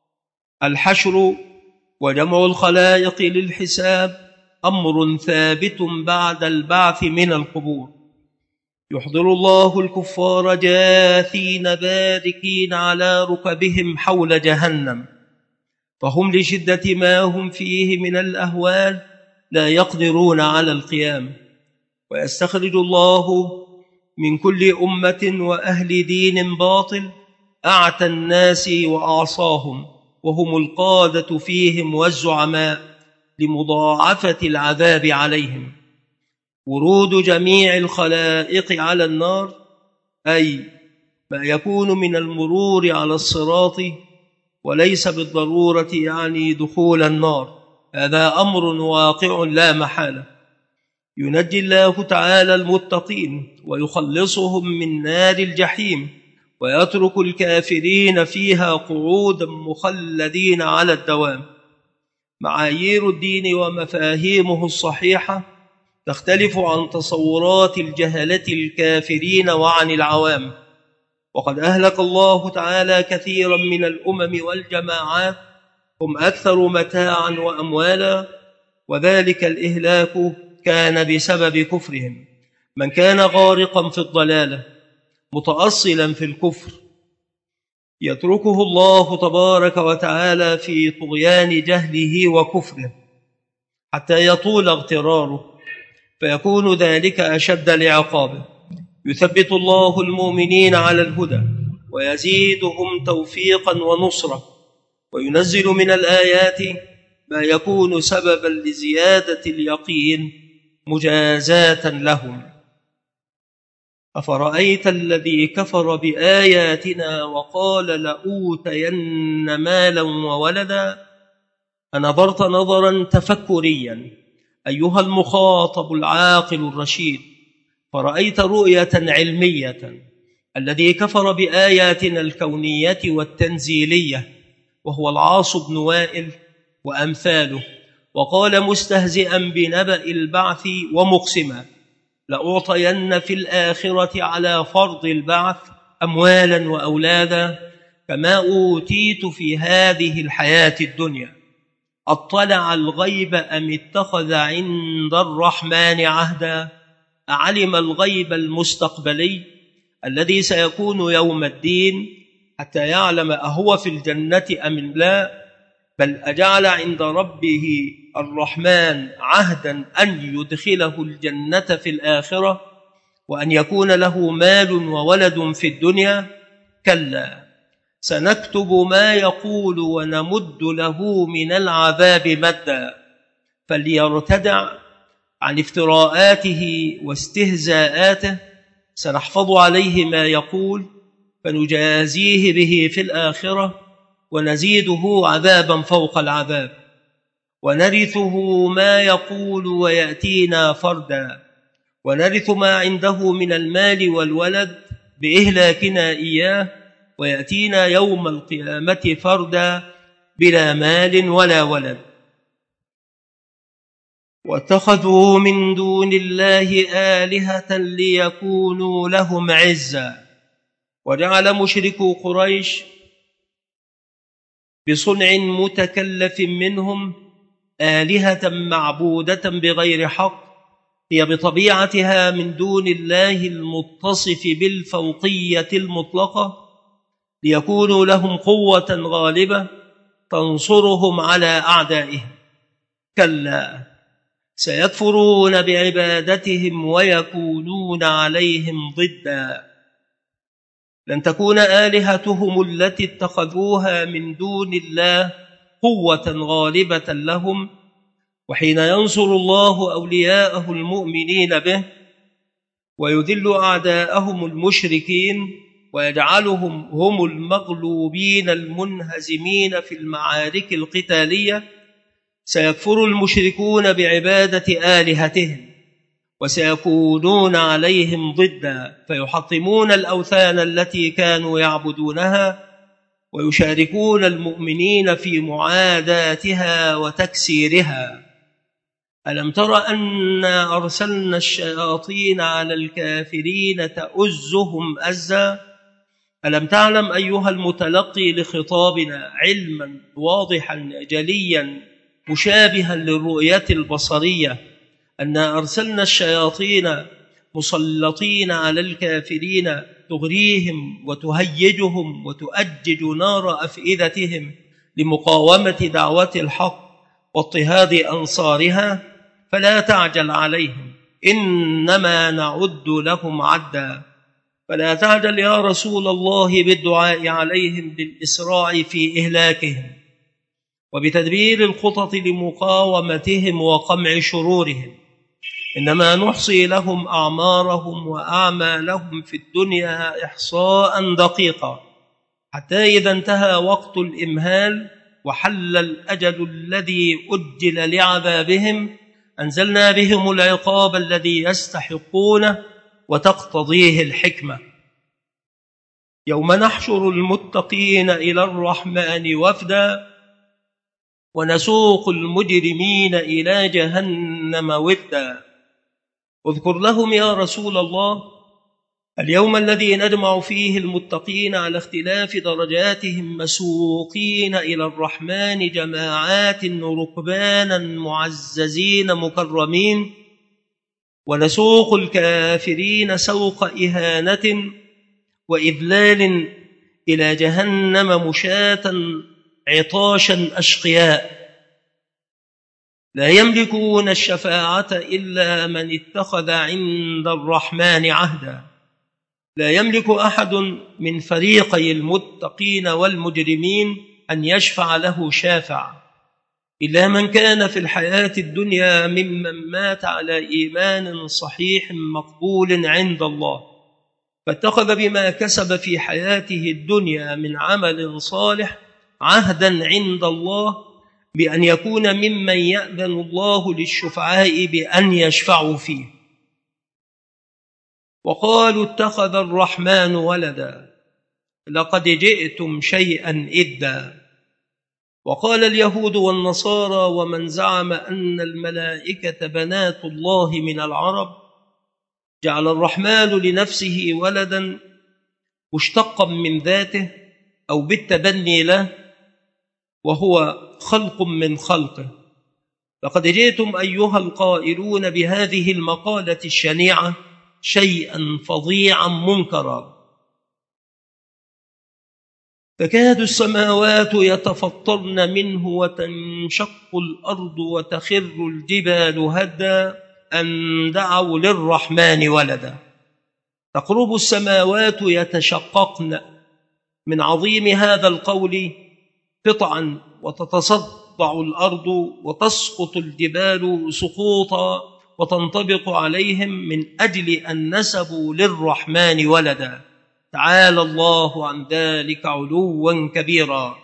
الحشر وجمع الخلائق للحساب أمر ثابت بعد البعث من القبور. يحضر الله الكفار جاثين باركين على ركبهم حول جهنم فهم لشدة ما هم فيه من الأهوال لا يقدرون على القيام. ويستخرج الله من كل أمة وأهل دين باطل أعتى الناس وأعصاهم وهم القادة فيهم والزعماء لمضاعفة العذاب عليهم. ورود جميع الخلائق على النار أي ما يكون من المرور على الصراط وليس بالضرورة يعني دخول النار، هذا أمر واقع لا محالة. ينجي الله تعالى المتقين ويخلصهم من نار الجحيم ويترك الكافرين فيها قعودا مخلدين على الدوام. معايير الدين ومفاهيمه الصحيحة تختلف عن تصورات الجهلة الكافرين وعن العوام. وقد أهلك الله تعالى كثيرا من الأمم والجماعات هم أكثر متاعا وأموالا، وذلك الإهلاك كان بسبب كفرهم. من كان غارقا في الضلالة متأصلا في الكفر يتركه الله تبارك وتعالى في طغيان جهله وكفره حتى يطول اغتراره فيكون ذلك أشد لعقابه. يثبت الله المؤمنين على الهدى ويزيدهم توفيقا ونصرة، وينزل من الآيات ما يكون سببا لزيادة اليقين مجازاة لهم. أفرأيت الذي كفر بآياتنا وقال لأوتين مالا وولدا أنظرت نظرا تفكريا أيها المخاطب العاقل الرشيد، فرأيت رؤية علمية. الذي كفر بآياتنا الكونية والتنزيلية وهو العاص بن وائل وأمثاله، وقال مستهزئا بنبأ البعث ومقسما لأعطين في الآخرة على فرض البعث أموالا وأولادا كما أوتيت في هذه الحياة الدنيا. أطلع الغيب أم اتخذ عند الرحمن عهدا؟ أعلم الغيب المستقبلي الذي سيكون يوم الدين حتى يعلم أهو في الجنة أم لا؟ بل أجعل عند ربه الرحمن عهدا أن يدخله الجنة في الآخرة وأن يكون له مال وولد في الدنيا؟ كلا، سنكتب ما يقول ونمد له من العذاب مدا، فليرتدع عن افتراءاته واستهزاءاته، سنحفظ عليه ما يقول فنجازيه به في الآخرة ونزيده عذابا فوق العذاب، ونرثه ما يقول ويأتينا فردا، ونرث ما عنده من المال والولد بإهلاكنا إياه، ويأتينا يوم القيامة فردا بلا مال ولا ولد. واتخذوا من دون الله آلهة ليكونوا لهم عزا. وجعل مشركو قريش بصنع متكلف منهم آلهة معبودة بغير حق، هي بطبيعتها من دون الله المتصف بالفوقية المطلقة، ليكونوا لهم قوة غالبة تنصرهم على أعدائهم. كلا، سيكفرون بعبادتهم ويكونون عليهم ضدا. لن تكون آلهتهم التي اتخذوها من دون الله قوة غالبة لهم، وحين ينصر الله أولياءه المؤمنين به ويذل أعداءهم المشركين ويجعلهم هم المغلوبين المنهزمين في المعارك القتالية، سيكفر المشركون بعبادة آلهتهم وسيكونون عليهم ضدا، فيحطمون الأوثان التي كانوا يعبدونها ويشاركون المؤمنين في معاداتها وتكسيرها. ألم تر أنا أرسلنا الشياطين على الكافرين تؤزهم أزا؟ ألم تعلم أيها المتلقي لخطابنا علما واضحا جليا مشابها للرؤية البصرية أنا أرسلنا الشياطين مسلطين على الكافرين تغريهم وتهيجهم وتؤجج نار أفئدتهم لمقاومة دعوة الحق واضطهاد أنصارها؟ فلا تعجل عليهم، إنما نعد لهم عدا. فلا تعجل يا رسول الله بالدعاء عليهم بالإسراع في إهلاكهم وبتدبير الخطط لمقاومتهم وقمع شرورهم، إنما نحصي لهم أعمارهم وأعمالهم في الدنيا إحصاء دقيقا، حتى إذا انتهى وقت الإمهال وحل الأجل الذي أجل لعذابهم أنزلنا بهم العقاب الذي يستحقونه وتقتضيه الحكمة. يوم نحشر المتقين إلى الرحمن وفدا ونسوق المجرمين إلى جهنم وفدا. اذكر لهم يا رسول الله اليوم الذي نجمع فيه المتقين على اختلاف درجاتهم مسوقين إلى الرحمن جماعات ركبانا معززين مكرمين، ونسوق الكافرين سوق إهانة وإذلال إلى جهنم مشاة عطاشا أشقياء. لا يملكون الشفاعة إلا من اتخذ عند الرحمن عهدا. لا يملك أحد من فريقي المتقين والمجرمين أن يشفع له شافع إلا من كان في الحياة الدنيا ممن مات على إيمان صحيح مقبول عند الله، فاتخذ بما كسب في حياته الدنيا من عمل صالح عهدا عند الله بأن يكون ممن يأذن الله للشفعاء بأن يشفعوا فيه. وقالوا اتخذ الرحمن ولدا لقد جئتم شيئا إدا. وقال اليهود والنصارى ومن زعم أن الملائكة بنات الله من العرب جعل الرحمن لنفسه ولدا مشتقا من ذاته أو بالتبني له، وهو خلق من خلقه. لقد جئتم أيها القائلون بهذه المقالة الشنيعة شيئا فظيعا منكرا. تكاد السماوات يتفطرن منه وتنشق الأرض وتخر الجبال هدا أن دعوا للرحمن ولدا. تقرب السماوات يتشققن من عظيم هذا القول قطعا، وتتصدع الأرض وتسقط الجبال سقوطا وتنطبق عليهم من أجل أن نسبوا للرحمن ولدا. تعالى الله عن ذلك علوا كبيرا.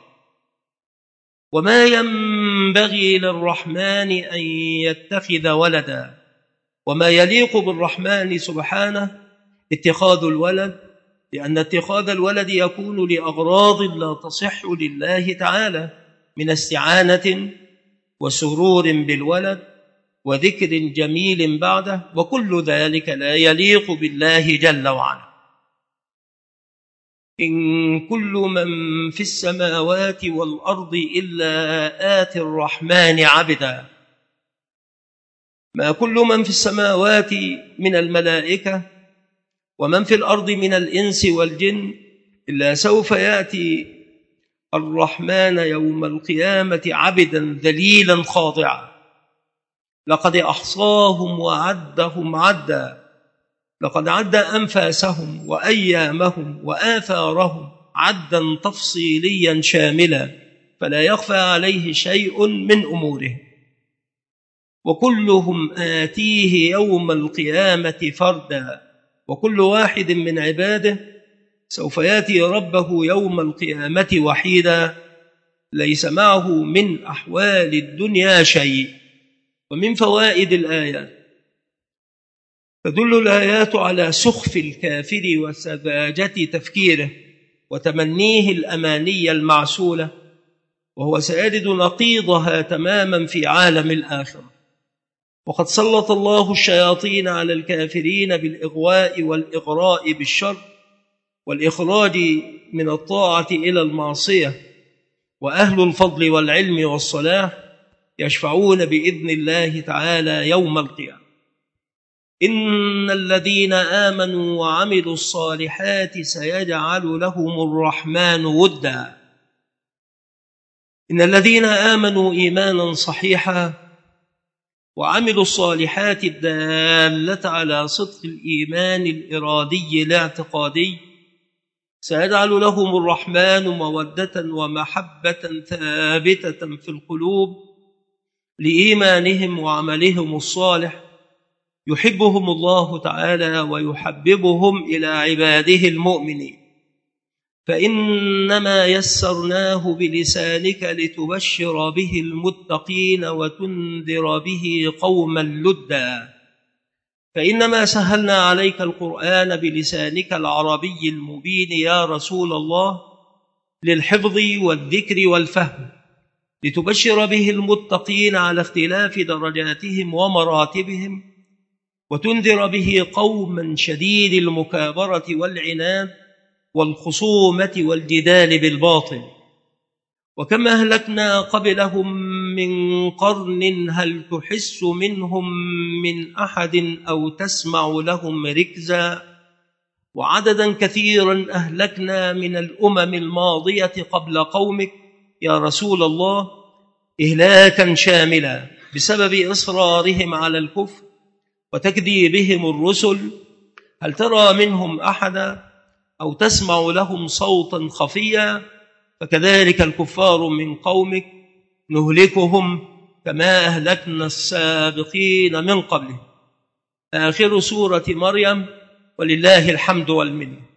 وما ينبغي للرحمن أن يتخذ ولدا وما يليق بالرحمن سبحانه اتخاذ الولد، لأن اتخاذ الولد يكون لأغراض لا تصح لله تعالى من استعانة وسرور بالولد وذكر جميل بعده، وكل ذلك لا يليق بالله جل وعلا. إن كل من في السماوات والأرض إلا آتي الرحمن عبدا. ما كل من في السماوات من الملائكة ومن في الأرض من الإنس والجن إلا سوف يأتي الرحمن يوم القيامة عبدا ذليلا خاضعا. لقد أحصاهم وعدهم عدا، لقد عد أنفاسهم وأيامهم وآثارهم عدا تفصيليا شاملا، فلا يخفى عليه شيء من أموره. وكلهم آتيه يوم القيامة فردا، وكل واحد من عباده سوف يأتي ربه يوم القيامة وحيدا، ليس معه من أحوال الدنيا شيء. ومن فوائد الآيات: تدل الآيات على سخف الكافر وسذاجة تفكيره وتمنيه الأماني المعسولة، وهو سيجد نقيضها تماما في عالم الآخرة. وقد سلط الله الشياطين على الكافرين بالإغواء والإغراء بالشر والإخراج من الطاعة إلى المعصية، وأهل الفضل والعلم والصلاح يشفعون بإذن الله تعالى يوم القيامة. إن الذين آمنوا وعملوا الصالحات سيجعل لهم الرحمن ودا. إن الذين آمنوا إيمانا صحيحا وعملوا الصالحات الدالة على صدق الإيمان الإرادي الاعتقادي سيجعل لهم الرحمن مودة ومحبة ثابتة في القلوب لإيمانهم وعملهم الصالح، يحبهم الله تعالى ويحببهم إلى عباده المؤمنين. فإنما يسرناه بلسانك لتبشر به المتقين وتنذر به قوما لدا. فإنما سهلنا عليك القرآن بلسانك العربي المبين يا رسول الله للحفظ والذكر والفهم، لتبشر به المتقين على اختلاف درجاتهم ومراتبهم، وتنذر به قوما شديد المكابرة والعناد والخصومة والجدال بالباطل. وكما أهلكنا قبلهم من قرن هل تحس منهم من أحد أو تسمع لهم ركزا. وعددا كثيرا أهلكنا من الأمم الماضية قبل قومك يا رسول الله إهلاكا شاملا بسبب إصرارهم على الكفر وتكذيبهم الرسل. هل ترى منهم أحدا أو تسمع لهم صوتا خفيا؟ فكذلك الكفار من قومك نهلكهم كما أهلكنا السابقين من قبله. آخر سورة مريم، ولله الحمد والمنة.